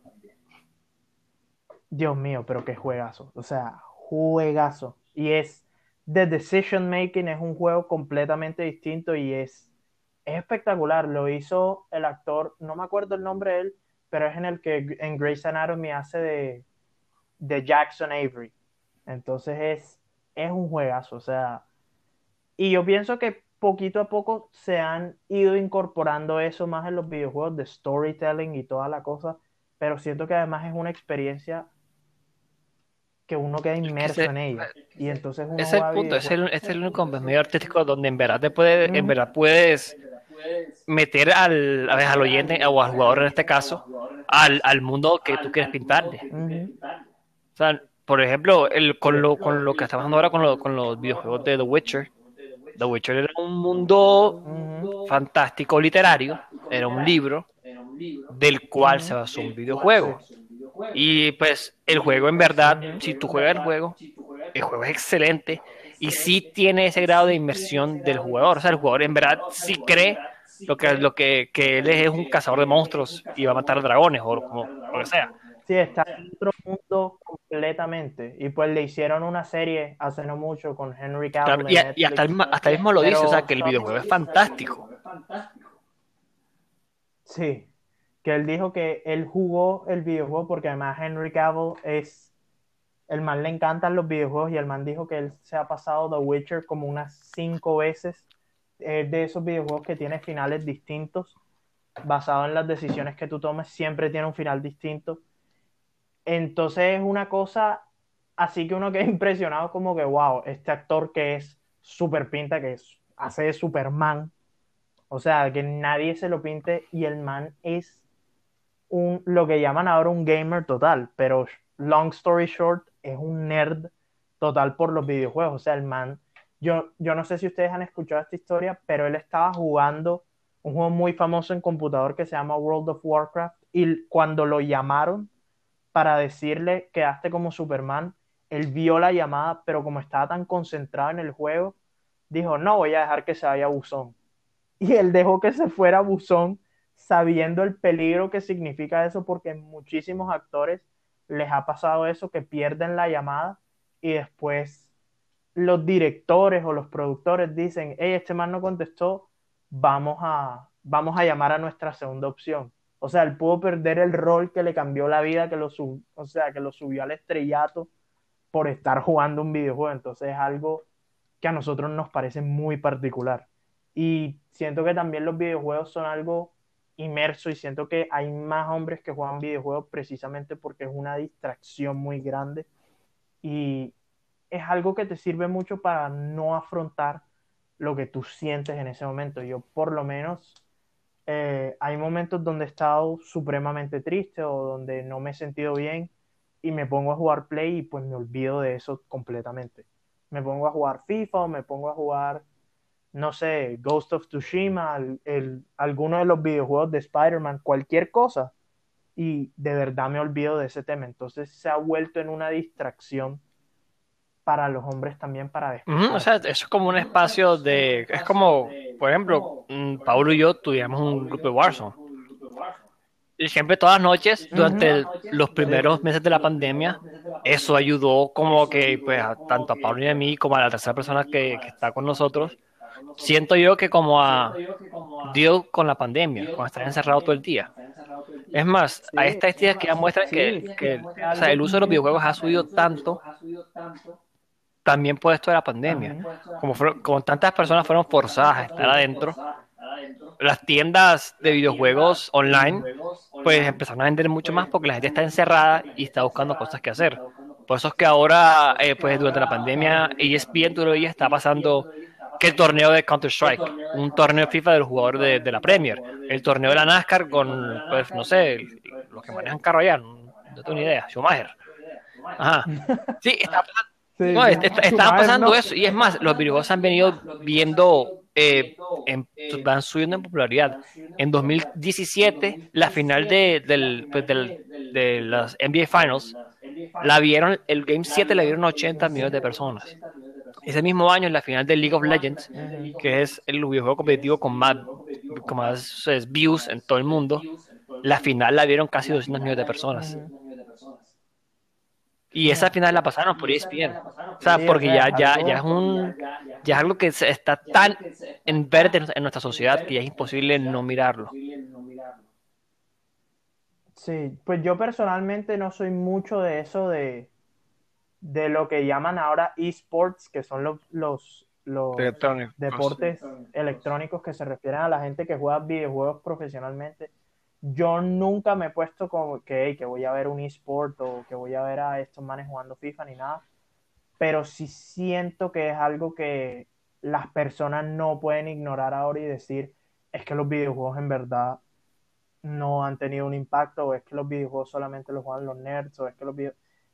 Dios mío, pero qué juegazo. O sea, juegazo. Y es The Decision Making, es un juego completamente distinto y es, es espectacular. Lo hizo el actor, no me acuerdo el nombre de él, pero es en el que en Grey's Anatomy hace de, de Jackson Avery. Entonces es, es un juegazo. O sea, y yo pienso que poquito a poco se han ido incorporando eso más en los videojuegos de storytelling y toda la cosa, pero siento que además es una experiencia que uno queda Es que inmerso ese, en ella. Y entonces uno es el juega punto, es videojuegos. el, es el único medio artístico donde en verdad te puede, en Ujú, verdad puedes meter al, a ver, al oyente o al jugador en este caso al, al mundo que tú quieres pintarle. ujú. O sea, por ejemplo, el, con, lo, con lo que estamos hablando ahora con, lo- con los videojuegos de The Witcher, The Witcher era un mundo Ujú, fantástico literario, era un libro del cual se ujú, basó un sí, videojuego. Y pues el juego en verdad, ujú, si tú juegas el juego, el juego es excelente y sí tiene ese grado de inmersión del jugador. O sea, el jugador en verdad sí cree lo que, lo que, que él es un cazador de monstruos y va a matar dragones o como lo que sea. sí, está en otro mundo completamente. Y pues le hicieron una serie hace no mucho con Henry Claro, Cavill y, en y hasta, el, Netflix. hasta él mismo lo dice, o sea, Pero que el videojuego es fantástico. sí, que él dijo que él jugó el videojuego porque además Henry Cavill es, el man le encantan los videojuegos y el man dijo que él se ha pasado The Witcher como unas cinco veces. Es de esos videojuegos que tiene finales distintos, basado en las decisiones que tú tomes, siempre tiene un final distinto. Entonces es una cosa así que uno queda impresionado como que, wow, este actor que es super pinta, que es, hace de Superman, o sea, que nadie se lo pinte y el man es un, lo que llaman ahora un gamer total, pero long story short, es un nerd total por los videojuegos. O sea, el man, yo, yo no sé si ustedes han escuchado esta historia, pero él estaba jugando un juego muy famoso en computador que se llama World of Warcraft y cuando lo llamaron para decirle quedaste como Superman, él vio la llamada, pero como estaba tan concentrado en el juego, dijo, no voy a dejar que se vaya Buzón. Y él dejó que se fuera Buzón sabiendo el peligro que significa eso, porque muchísimos actores les ha pasado eso, que pierden la llamada y después los directores o los productores dicen, hey, este man no contestó, vamos a, vamos a llamar a nuestra segunda opción. O sea, él pudo perder el rol que le cambió la vida, que lo, sub, o sea, que lo subió al estrellato por estar jugando un videojuego. Entonces es algo que a nosotros nos parece muy particular. Y siento que también los videojuegos son algo inmerso y siento que hay más hombres que juegan videojuegos precisamente porque es una distracción muy grande y es algo que te sirve mucho para no afrontar lo que tú sientes en ese momento. Yo por lo menos eh, hay momentos donde he estado supremamente triste o donde no me he sentido bien y me pongo a jugar Play y pues me olvido de eso completamente. Me pongo a jugar FIFA o me pongo a jugar, no sé, Ghost of Tsushima, el, el, alguno de los videojuegos de Spider-Man, cualquier cosa y de verdad me olvido de ese tema. Entonces se ha vuelto en una distracción para los hombres también para Ujú, o sea, despejarse. eso es como un espacio de... Es como, por ejemplo, mm, Paulo y yo tuvimos un grupo de Warzone. Y siempre todas las noches, durante el- los primeros meses de la pandemia, eso ayudó como que, pues, a- tanto a Pablo y a mí, como a la tercera persona que, que está con nosotros, siento yo que como a deal con la pandemia, con estar encerrado todo el día. Es más, hay Sí, estadísticas que ya muestran sí, que, que, es o sea, algo el uso de los muy videojuegos ha subido tanto también por esto de la pandemia. Ujú. Como, fueron- como tantas personas fueron forzadas a estar adentro, las tiendas de videojuegos online pues empezaron a vender mucho más porque la gente está encerrada y está buscando cosas que hacer. Por eso es que ahora, eh, pues durante la pandemia, E S P N tú lo veías, está pasando que el torneo de Counter-Strike, un torneo de FIFA del jugador de, de la Premier, el torneo de la NASCAR con, pues no sé, los que manejan carro allá, no, no tengo ni idea, Schumacher. Ajá. Sí, está Sí, no, sí. est- est- estaba Schumacher pasando no. eso. Y es más, los videojuegos han venido viendo, eh, en- van subiendo en popularidad. En dos mil diecisiete, la final de, del, pues, del- de las N B A Finals, la vieron, el Game siete la vieron ochenta millones de personas. Ese mismo año, en la final de League of Legends, que es el videojuego competitivo con más, con más eh, views en todo el mundo, la final la vieron casi doscientos millones de personas. Ujú. Y esa final la pasaron por E S P N. O sea, Sí, o porque sea, ya, es ya, ya es algo. un, ya es algo que se- está tan en verde en nuestra sociedad que ya es imposible no mirarlo. Sí, pues yo personalmente no soy mucho de eso de, de lo que llaman ahora esports, que son los, los, los Electrónicos. deportes electrónicos que se refieren a la gente que juega videojuegos profesionalmente. Yo nunca me he puesto como que, hey, que voy a ver un esport o que voy a ver a estos manes jugando FIFA ni nada, pero sí siento que es algo que las personas no pueden ignorar ahora y decir, es que los videojuegos en verdad no han tenido un impacto, o es que los videojuegos solamente los juegan los nerds, o es que los videos...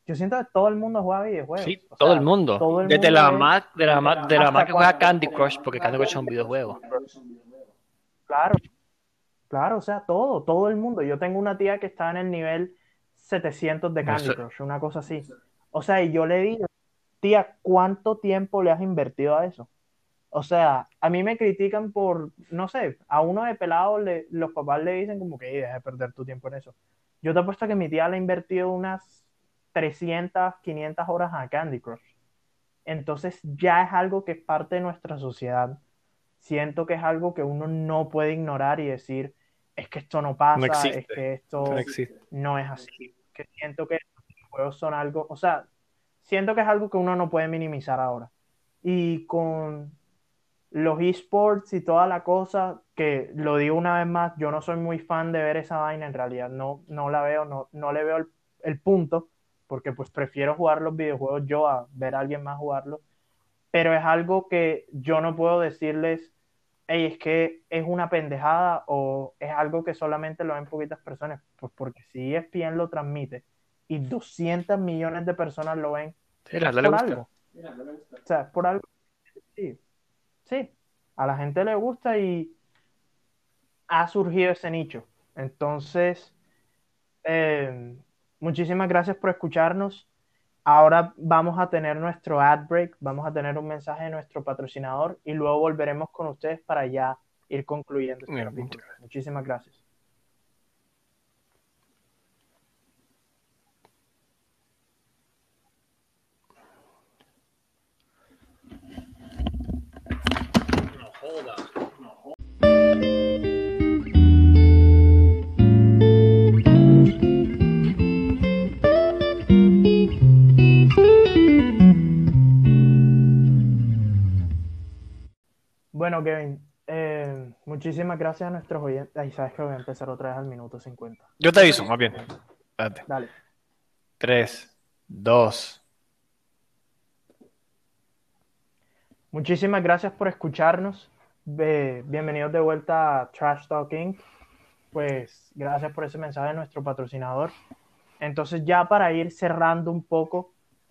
yo siento que todo el mundo juega videojuegos. Sí, O todo el sea, mundo. todo el Desde mundo la es mamá, de la mamá, de la mamá hasta que juega cuando... Candy Crush, porque Candy Crush es un videojuego. Claro, claro, o sea, todo, todo el mundo. Yo tengo una tía que está en el nivel setecientos de Candy Eso- Crush, una cosa así. O sea, y yo le digo, tía, ¿cuánto tiempo le has invertido a eso? O sea, a mí me critican por, no sé, a uno de pelado le, los papás le dicen como que "Ey, deja de perder tu tiempo en eso". Yo te apuesto que mi tía le ha invertido unas trescientas, quinientas horas a Candy Crush. Entonces ya es algo que es parte de nuestra sociedad. Siento que es algo que uno no puede ignorar y decir, es que esto no no pasa, es existe. que No esto existe. no es así. Que siento que los juegos son algo, o sea, siento que es algo que uno no puede minimizar ahora. Y con los esports y toda la cosa, que lo digo una vez más, yo no soy muy fan de ver esa vaina, en realidad no, no la veo, no, no le veo el, el punto, porque pues prefiero jugar los videojuegos yo a ver a alguien más jugarlo, pero es algo que yo no puedo decirles, hey, es que es una pendejada o es algo que solamente lo ven poquitas personas, pues porque si E S P N lo transmite y doscientos millones de personas lo ven, Sí, a la es gente le por gusta. algo, o sea, es por algo, sí, sí, a la gente le gusta y ha surgido ese nicho. Entonces, eh, muchísimas gracias por escucharnos. Ahora vamos a tener nuestro ad break, vamos a tener un mensaje de nuestro patrocinador y luego volveremos con ustedes para ya ir concluyendo este Mira, muchas capítulo. gracias. Muchísimas gracias. No joda. Bueno, Kevin, eh, muchísimas gracias a nuestros oyentes. Ay, sabes que voy a empezar otra vez al minuto cincuenta. Yo te aviso, más bien. Espérate. Dale. Tres, dos. Muchísimas gracias por escucharnos. Be- bienvenidos de vuelta a Trash Talk inc. Pues gracias por ese mensaje de nuestro patrocinador. Entonces, ya para ir cerrando un poco,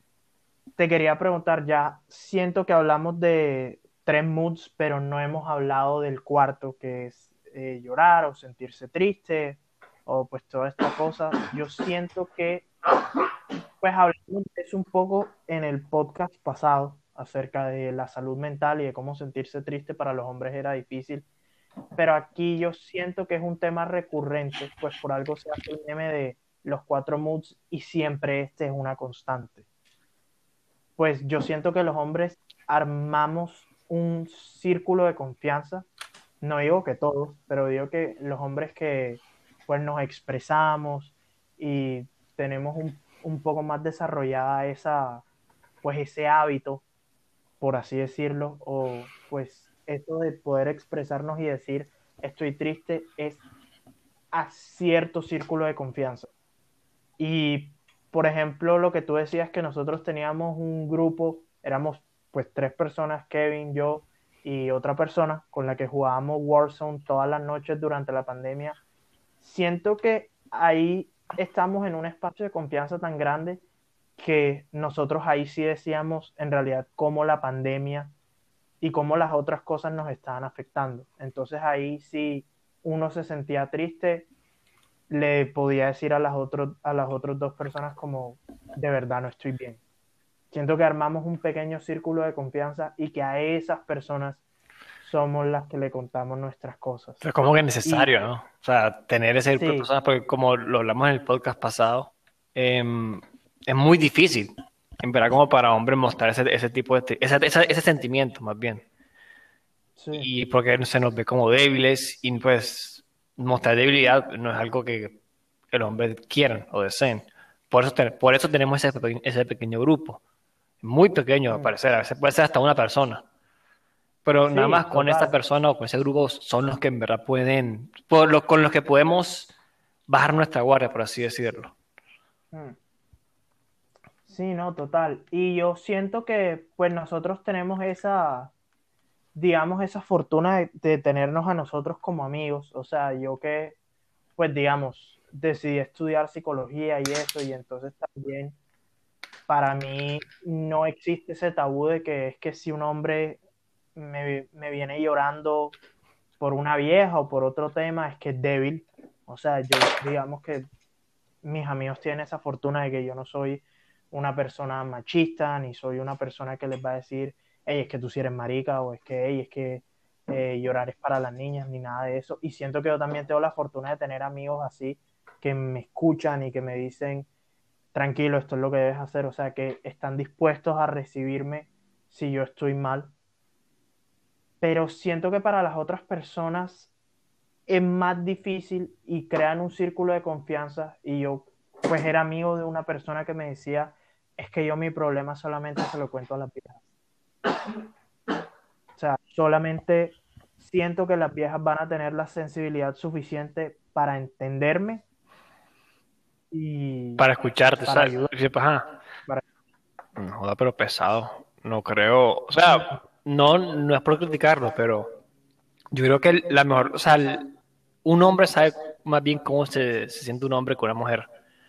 te quería preguntar, ya siento que hablamos de tres moods, pero no hemos hablado del cuarto, que es eh, llorar o sentirse triste, o pues toda esta cosa. Yo siento que, pues hablamos de eso un poco en el podcast pasado, acerca de la salud mental y de cómo sentirse triste para los hombres era difícil, pero aquí yo siento que es un tema recurrente, pues por algo se hace el meme de los cuatro moods y siempre este es una constante. Pues yo siento que los hombres armamos un círculo de confianza, no digo que todos, pero digo que los hombres que pues nos expresamos y tenemos un, un poco más desarrollada esa, pues ese hábito, por así decirlo, o pues eso de poder expresarnos y decir estoy triste es a cierto círculo de confianza. Y, por ejemplo, lo que tú decías que nosotros teníamos un grupo, éramos pues tres personas, Kevin, yo y otra persona con la que jugábamos Warzone todas las noches durante la pandemia. Siento que ahí estamos en un espacio de confianza tan grande que nosotros ahí sí decíamos en realidad cómo la pandemia y cómo las otras cosas nos estaban afectando. Entonces ahí sí uno se sentía triste, le podía decir a las, otros, a las otras dos personas como, de verdad no estoy bien. Siento que armamos un pequeño círculo de confianza y que a esas personas somos las que le contamos nuestras cosas. Pero es como que es Y necesario, ¿no? O sea, tener ese grupo de sí, personas, porque como lo hablamos en el podcast pasado, em, es muy difícil, en verdad, como para hombres mostrar ese, ese tipo de, ese, ese, ese sentimiento, más bien. sí, Y porque se nos ve como débiles y pues mostrar debilidad no es algo que el hombre quieran o deseen. Por eso, te- por eso tenemos ese, peque- ese pequeño grupo, muy pequeño al mm, parecer, a veces puede ser hasta una persona. Pero nada más sí, con esta total. persona o con ese grupo son los que en verdad pueden, por los, con los que podemos bajar nuestra guardia, por así decirlo. Mm. Sí, no, total. Y yo siento que pues nosotros tenemos esa, digamos, esa fortuna de, de tenernos a nosotros como amigos. O sea, yo que, pues digamos, decidí estudiar psicología y eso, y entonces también para mí no existe ese tabú de que es que si un hombre me, me viene llorando por una vieja o por otro tema, es que es débil. O sea, yo digamos que mis amigos tienen esa fortuna de que yo no soy una persona machista, ni soy una persona que les va a decir, hey, es que tú sí eres marica, o es que, hey, es que eh, llorar es para las niñas, ni nada de eso. Y siento que yo también tengo la fortuna de tener amigos así que me escuchan y que me dicen, tranquilo, esto es lo que debes hacer, o sea, que están dispuestos a recibirme si yo estoy mal. Pero siento que para las otras personas es más difícil y crean un círculo de confianza y yo pues era amigo de una persona que me decía, es que yo mi problema solamente se lo cuento a las viejas. O sea, solamente siento que las viejas van a tener la sensibilidad suficiente para entenderme y Para escucharte, para ¿sabes? ayudar. Y pues, ajá, Para... no joda, pero pesado. No creo, o sea, no, no es por criticarlo, pero yo creo que el- la mejor, o sea, el- un hombre sabe más bien cómo se, se siente un hombre con una mujer.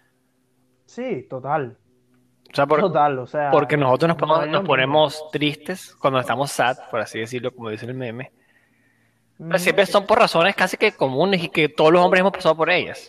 Sí, total, O sea, por- total, o sea, porque nosotros nos no ponemos, es nos lo mismo. ponemos tristes cuando estamos sad, por así decirlo, como dice el meme. Pero Ujú. siempre son por razones casi que comunes y que todos los hombres hemos pasado por ellas.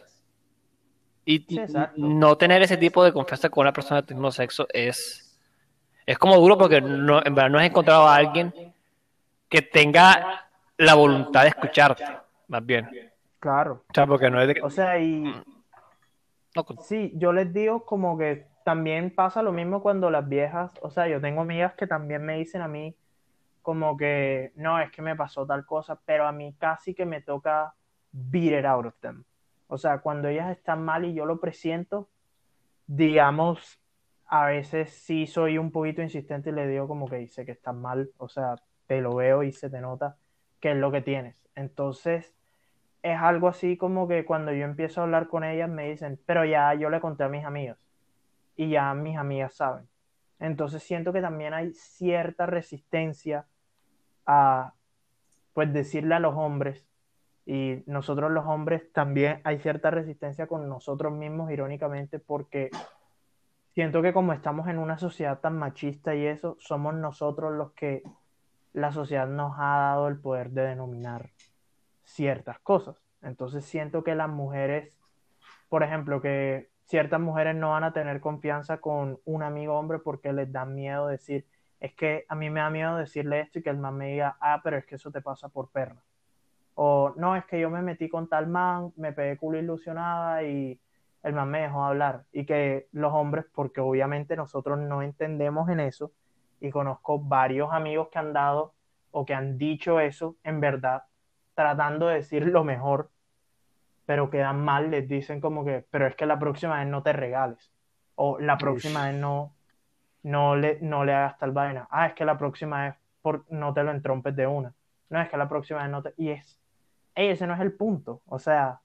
Sí, Y n- exacto. no tener ese tipo de confianza con una persona de tu mismo sexo es, es como duro porque no, en verdad no has encontrado a alguien que tenga la voluntad de escucharte, más bien. Claro. O sea, porque no es de O que... sea, y No, sí, yo les digo como que también pasa lo mismo cuando las viejas, o sea, yo tengo amigas que también me dicen a mí como que no, es que me pasó tal cosa, pero a mí casi que me toca beat it out of them. O sea, cuando ellas están mal y yo lo presiento, digamos, a veces sí soy un poquito insistente y le digo como que dice que estás mal, o sea, te lo veo y se te nota qué es lo que tienes. Entonces, es algo así como que cuando yo empiezo a hablar con ellas me dicen, pero ya yo le conté a mis amigos y ya mis amigas saben. Entonces siento que también hay cierta resistencia a pues decirle a los hombres y nosotros los hombres también hay cierta resistencia con nosotros mismos irónicamente porque siento que como estamos en una sociedad tan machista y eso, somos nosotros los que la sociedad nos ha dado el poder de denominar ciertas cosas. Entonces siento que las mujeres, por ejemplo, que ciertas mujeres no van a tener confianza con un amigo hombre porque les da miedo decir, es que a mí me da miedo decirle esto y que el man me diga, ah, pero es que eso te pasa por perra. O no, es que yo me metí con tal man, me pegué culo ilusionada y el man me dejó hablar. Y que los hombres, porque obviamente nosotros no entendemos en eso, y conozco varios amigos que han dado o que han dicho eso en verdad, tratando de decir lo mejor, pero quedan mal, les dicen como que, pero es que la próxima vez no te regales. O la próxima ush. vez no, no le, no le hagas tal vaina. Ah, es que la próxima vez por, no te lo entrompes de una. No, es que la próxima vez no te... Y es ey, ese no es el punto. O sea,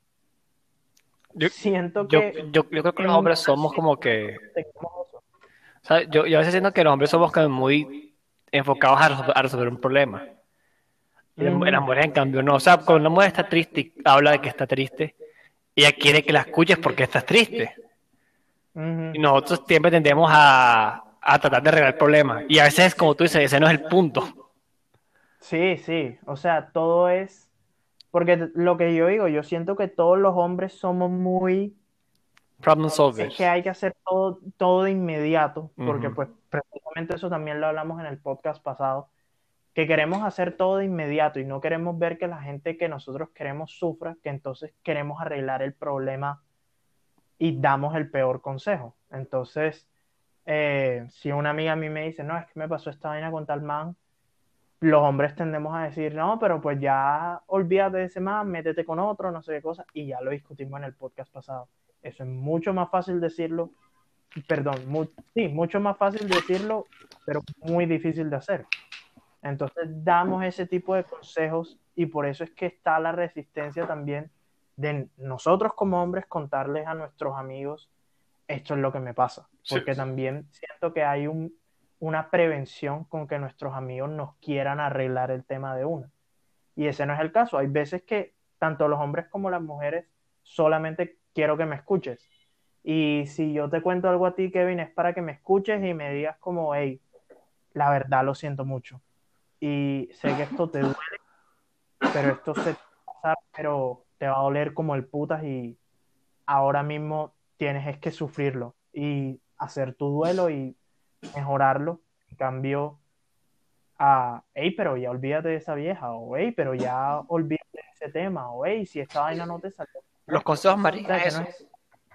Yo, siento yo, que yo, yo creo que los en hombres ninguna somos como situación que... tengamos eso. ¿Sabes? Yo, yo a veces siento que los hombres somos como muy enfocados a, resol- a resolver un problema. Y las, mu- las Ujú, mujeres, en cambio, no. O sea, cuando una mujer está triste y habla de que está triste, ella quiere que la escuches porque estás triste. Y ujú. nosotros siempre tendemos a, a tratar de arreglar el problema. Y a veces, como tú dices, ese no es el punto. Sí, sí. O sea, todo es. Porque lo que yo digo, yo siento que todos los hombres somos muy. Problem Es que solvers. hay que hacer todo, todo de inmediato. Porque, Ujú. pues, precisamente eso también lo hablamos en el podcast pasado. Que queremos hacer todo de inmediato y no queremos ver que la gente que nosotros queremos sufra, que entonces queremos arreglar el problema y damos el peor consejo. Entonces, eh, si una amiga a mí me dice, no, es que me pasó esta vaina con tal man, los hombres tendemos a decir, no, pero pues ya olvídate de ese man, métete con otro, no sé qué cosa, y ya lo discutimos en el podcast pasado. Eso es mucho más fácil decirlo, perdón, mu sí, mucho más fácil decirlo, pero muy difícil de hacer. Entonces damos ese tipo de consejos y por eso es que está la resistencia también de nosotros como hombres contarles a nuestros amigos esto es lo que me pasa, Sí, porque también siento que hay un, una prevención con que nuestros amigos nos quieran arreglar el tema de una. Y ese no es el caso. Hay veces que tanto los hombres como las mujeres solamente quiero que me escuches. Y si yo te cuento algo a ti, Kevin, es para que me escuches y me digas como, hey, la verdad lo siento mucho. Y sé que esto te duele, pero esto se te va a pasar, pero te va a doler como el putas y ahora mismo tienes es que sufrirlo y hacer tu duelo y mejorarlo. En cambio, a, hey, pero ya olvídate de esa vieja, o hey, pero ya olvídate de ese tema, o hey, si esta vaina no te salió Los perfecto. consejos O sea, maricas, que no eso. es...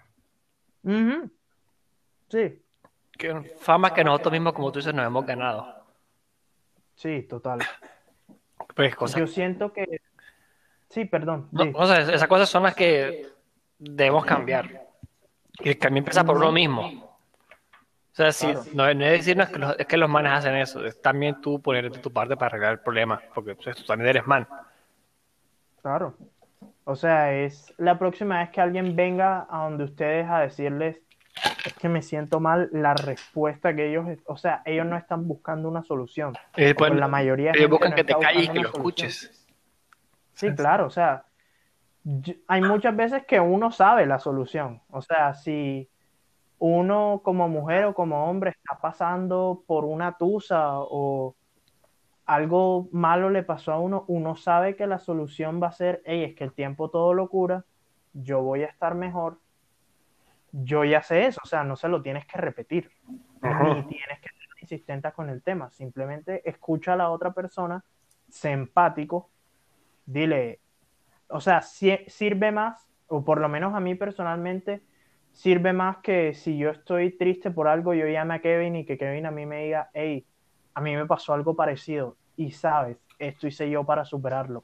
Ujú, sí, Que fama que nosotros mismos, como tú dices, nos hemos ganado. sí, total. Pues cosas. Yo siento que, sí, perdón, No, sí. o sea, esas cosas son las que debemos cambiar. Y el cambio empieza por uno Ujú, mismo. O sea, si, claro, no, no es decir no es que, los, es que los manes hacen eso, es también tú poner de tu parte para arreglar el problema, porque pues, tú también eres man. claro. O sea, es la próxima vez que alguien venga a donde ustedes a decirles, es que me siento mal, la respuesta que ellos, o sea, ellos no están buscando una solución, Y o después pues la mayoría de ellos gente buscan no que está te calles y buscando que una lo solución. escuches. O Sí, sea, claro, o sea, yo- hay muchas veces que uno sabe la solución. O sea, si uno como mujer o como hombre está pasando por una tusa o algo malo le pasó a uno, uno sabe que la solución va a ser, hey, es que el tiempo todo lo cura, yo voy a estar mejor, yo ya sé eso, o sea, no se lo tienes que repetir, ujú. ni tienes que ser insistente con el tema, simplemente escucha a la otra persona, sé empático, dile, o sea, si- sirve más, o por lo menos a mí personalmente, sirve más que si yo estoy triste por algo, yo llame a Kevin y que Kevin a mí me diga, hey, a mí me pasó algo parecido y sabes, esto hice yo para superarlo.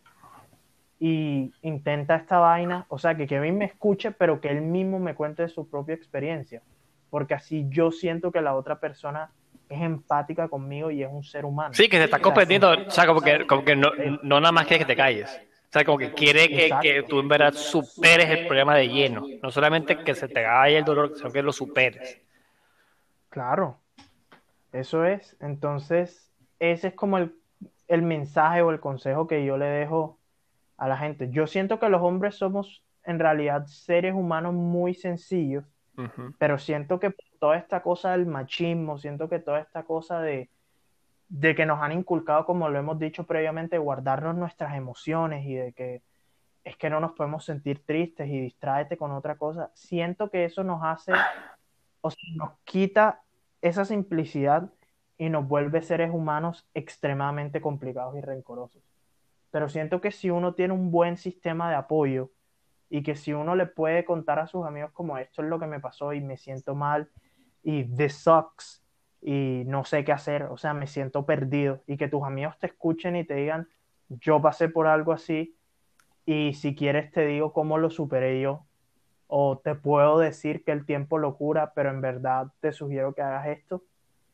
Y intenta esta vaina, o sea, que Kevin me escuche, pero que él mismo me cuente de su propia experiencia, porque así yo siento que la otra persona es empática conmigo y es un ser humano. Sí, que te está O sea, comprendiendo, siento o sea, como que, como que no, no nada más quiere que te calles. O sea, como que quiere que, que exacto, tú en verdad superes el problema de lleno. No solamente que se te vaya el dolor, sino que lo superes. claro. Eso es. Entonces, ese es como el, el mensaje o el consejo que yo le dejo a la gente. Yo siento que los hombres somos en realidad seres humanos muy sencillos, Ujú. pero siento que por toda esta cosa del machismo, siento que toda esta cosa de, de que nos han inculcado, como lo hemos dicho previamente, guardarnos nuestras emociones y de que es que no nos podemos sentir tristes y distráete con otra cosa, siento que eso nos hace, o sea, nos quita esa simplicidad y nos vuelve seres humanos extremadamente complicados y rencorosos. Pero siento que si uno tiene un buen sistema de apoyo y que si uno le puede contar a sus amigos como esto es lo que me pasó y me siento mal y this sucks y no sé qué hacer, o sea, me siento perdido y que tus amigos te escuchen y te digan, yo pasé por algo así y si quieres te digo cómo lo superé yo o te puedo decir que el tiempo lo cura, pero en verdad te sugiero que hagas esto.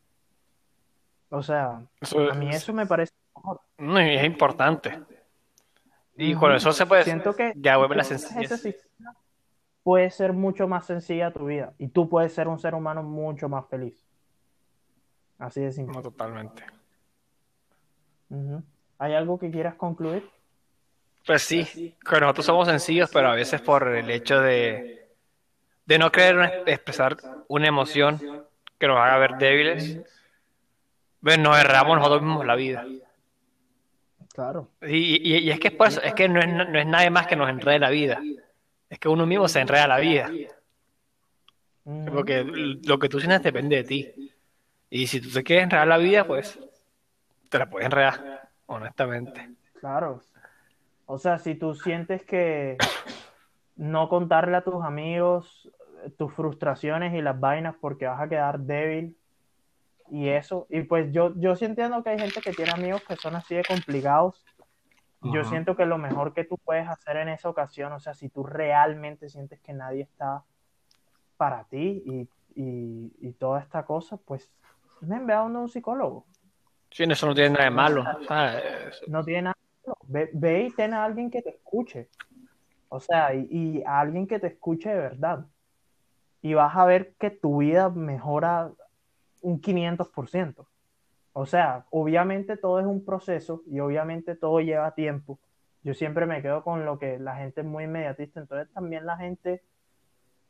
O sea, Eso a mí es, eso me parece mejor. no, y es importante. Y con Ujú. eso se puede, Siento que ya si vuelve tú la tienes ese sencillez. sistema, puede ser mucho más sencilla tu vida y tú puedes ser un ser humano mucho más feliz. Así de No, simple. totalmente. Ujú. ¿Hay algo que quieras concluir? Pues sí, que nosotros somos sencillos, pero a veces por el hecho de, de no querer una- expresar una emoción que nos haga ver débiles, Ujú. pues nos erramos nosotros mismos la vida. Claro. Y, y- y es que es por eso, es que no es, no es nadie más que nos enrede la vida. Es que uno mismo se enreda la vida. Ujú. Porque lo que tú sientes depende de ti. Y si tú te quieres enredar la vida, pues te la puedes enredar, honestamente. Claro. O sea, si tú sientes que no contarle a tus amigos eh, tus frustraciones y las vainas porque vas a quedar débil y eso, y pues yo, yo sí entiendo que hay gente que tiene amigos que son así de complicados. Yo Ujú. siento que lo mejor que tú puedes hacer en esa ocasión, o sea, si tú realmente sientes que nadie está para ti y, y, y toda esta cosa, pues me ve a donde un psicólogo. Sí, eso no tiene nada de O sea, malo. ¿Sabes? no tiene nada. Malo. Ve, ve y ten a alguien que te escuche. O sea, y, y a alguien que te escuche de verdad. Y vas a ver que tu vida mejora un quinientos por ciento. O sea, obviamente todo es un proceso y obviamente todo lleva tiempo. Yo siempre me quedo con lo que la gente es muy inmediatista, entonces también la gente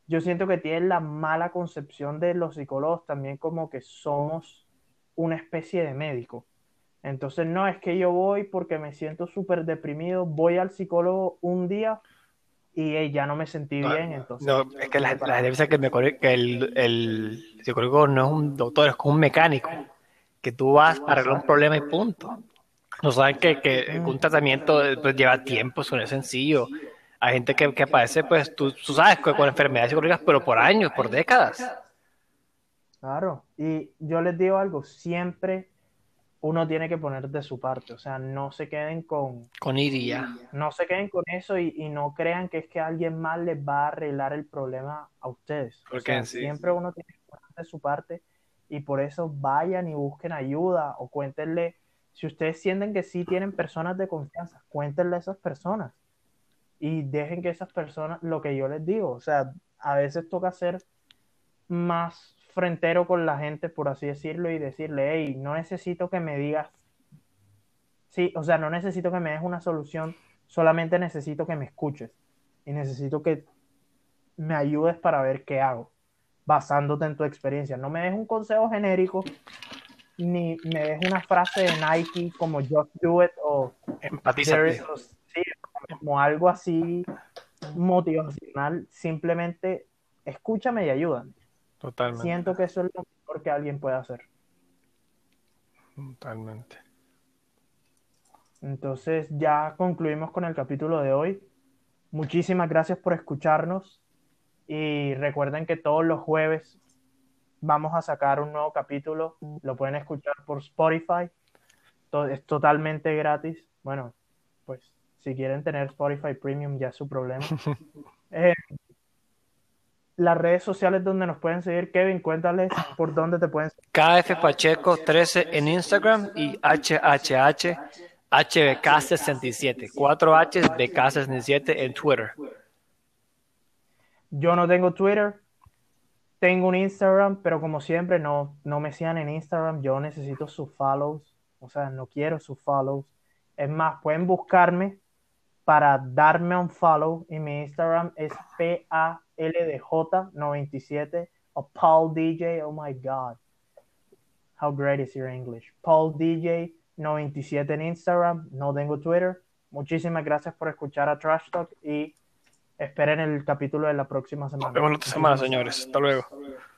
yo siento que tienen la mala concepción de los psicólogos también como que somos una especie de médico. Entonces, no, es que yo voy porque me siento súper deprimido, voy al psicólogo un día y hey, ya no me sentí No, bien, entonces no, es que la, vete gente- para la gente abajo. piensa que, el, mecánico- que el, el psicólogo no es un doctor, es como un mecánico, que tú vas a arreglar un Exacto. problema y punto. No saben que, que Mm, un tratamiento eh, pues, lleva tiempo, eso no es sencillo. Hay gente que, que padece, pues tú, tú sabes, con, con enfermedades psicológicas, pero por años, por décadas. claro. Y yo les digo algo, siempre uno tiene que poner de su parte, o sea, no se queden con, Con iria. no se queden con eso y, y no crean que es que alguien más les va a arreglar el problema a ustedes. O Porque sea, sí. siempre uno tiene que poner de su parte y por eso vayan y busquen ayuda o cuéntenle, si ustedes sienten que sí tienen personas de confianza, cuéntenle a esas personas y dejen que esas personas, lo que yo les digo, o sea, a veces toca ser más frentero con la gente, por así decirlo, y decirle, hey, no necesito que me digas, sí, o sea, no necesito que me des una solución, solamente necesito que me escuches y necesito que me ayudes para ver qué hago, basándote en tu experiencia. No me des un consejo genérico, ni me des una frase de Nike como just do it o there Empatízate. is, o, sí, como algo así motivacional, simplemente escúchame y ayúdame. Totalmente. Siento que eso es lo mejor que alguien puede hacer. Totalmente. Entonces ya concluimos con el capítulo de hoy. Muchísimas gracias por escucharnos y recuerden que todos los jueves vamos a sacar un nuevo capítulo. Lo pueden escuchar por Spotify. To- Es totalmente gratis. Bueno, pues si quieren tener Spotify Premium ya es su problema. Eh, las redes sociales donde nos pueden seguir, Kevin, cuéntales por dónde te pueden seguir. K F Pacheco trece en Instagram y H H H H B K sesenta y siete. cuatro H B K sesenta y siete en Twitter. Yo no tengo Twitter, tengo un Instagram, pero como siempre no, no me sigan en Instagram. Yo necesito sus follows. O sea, no quiero sus follows. Es más, pueden buscarme para darme un follow y mi Instagram es P A L D J noventa y siete o Paul D J. Oh my God. How great is your English? Paul D J noventa y siete en Instagram. No tengo Twitter. Muchísimas gracias por escuchar a Trash Talk y esperen el capítulo de la próxima Nos semana. vemos la otra semana, Muchísimas gracias. señores. Hasta luego.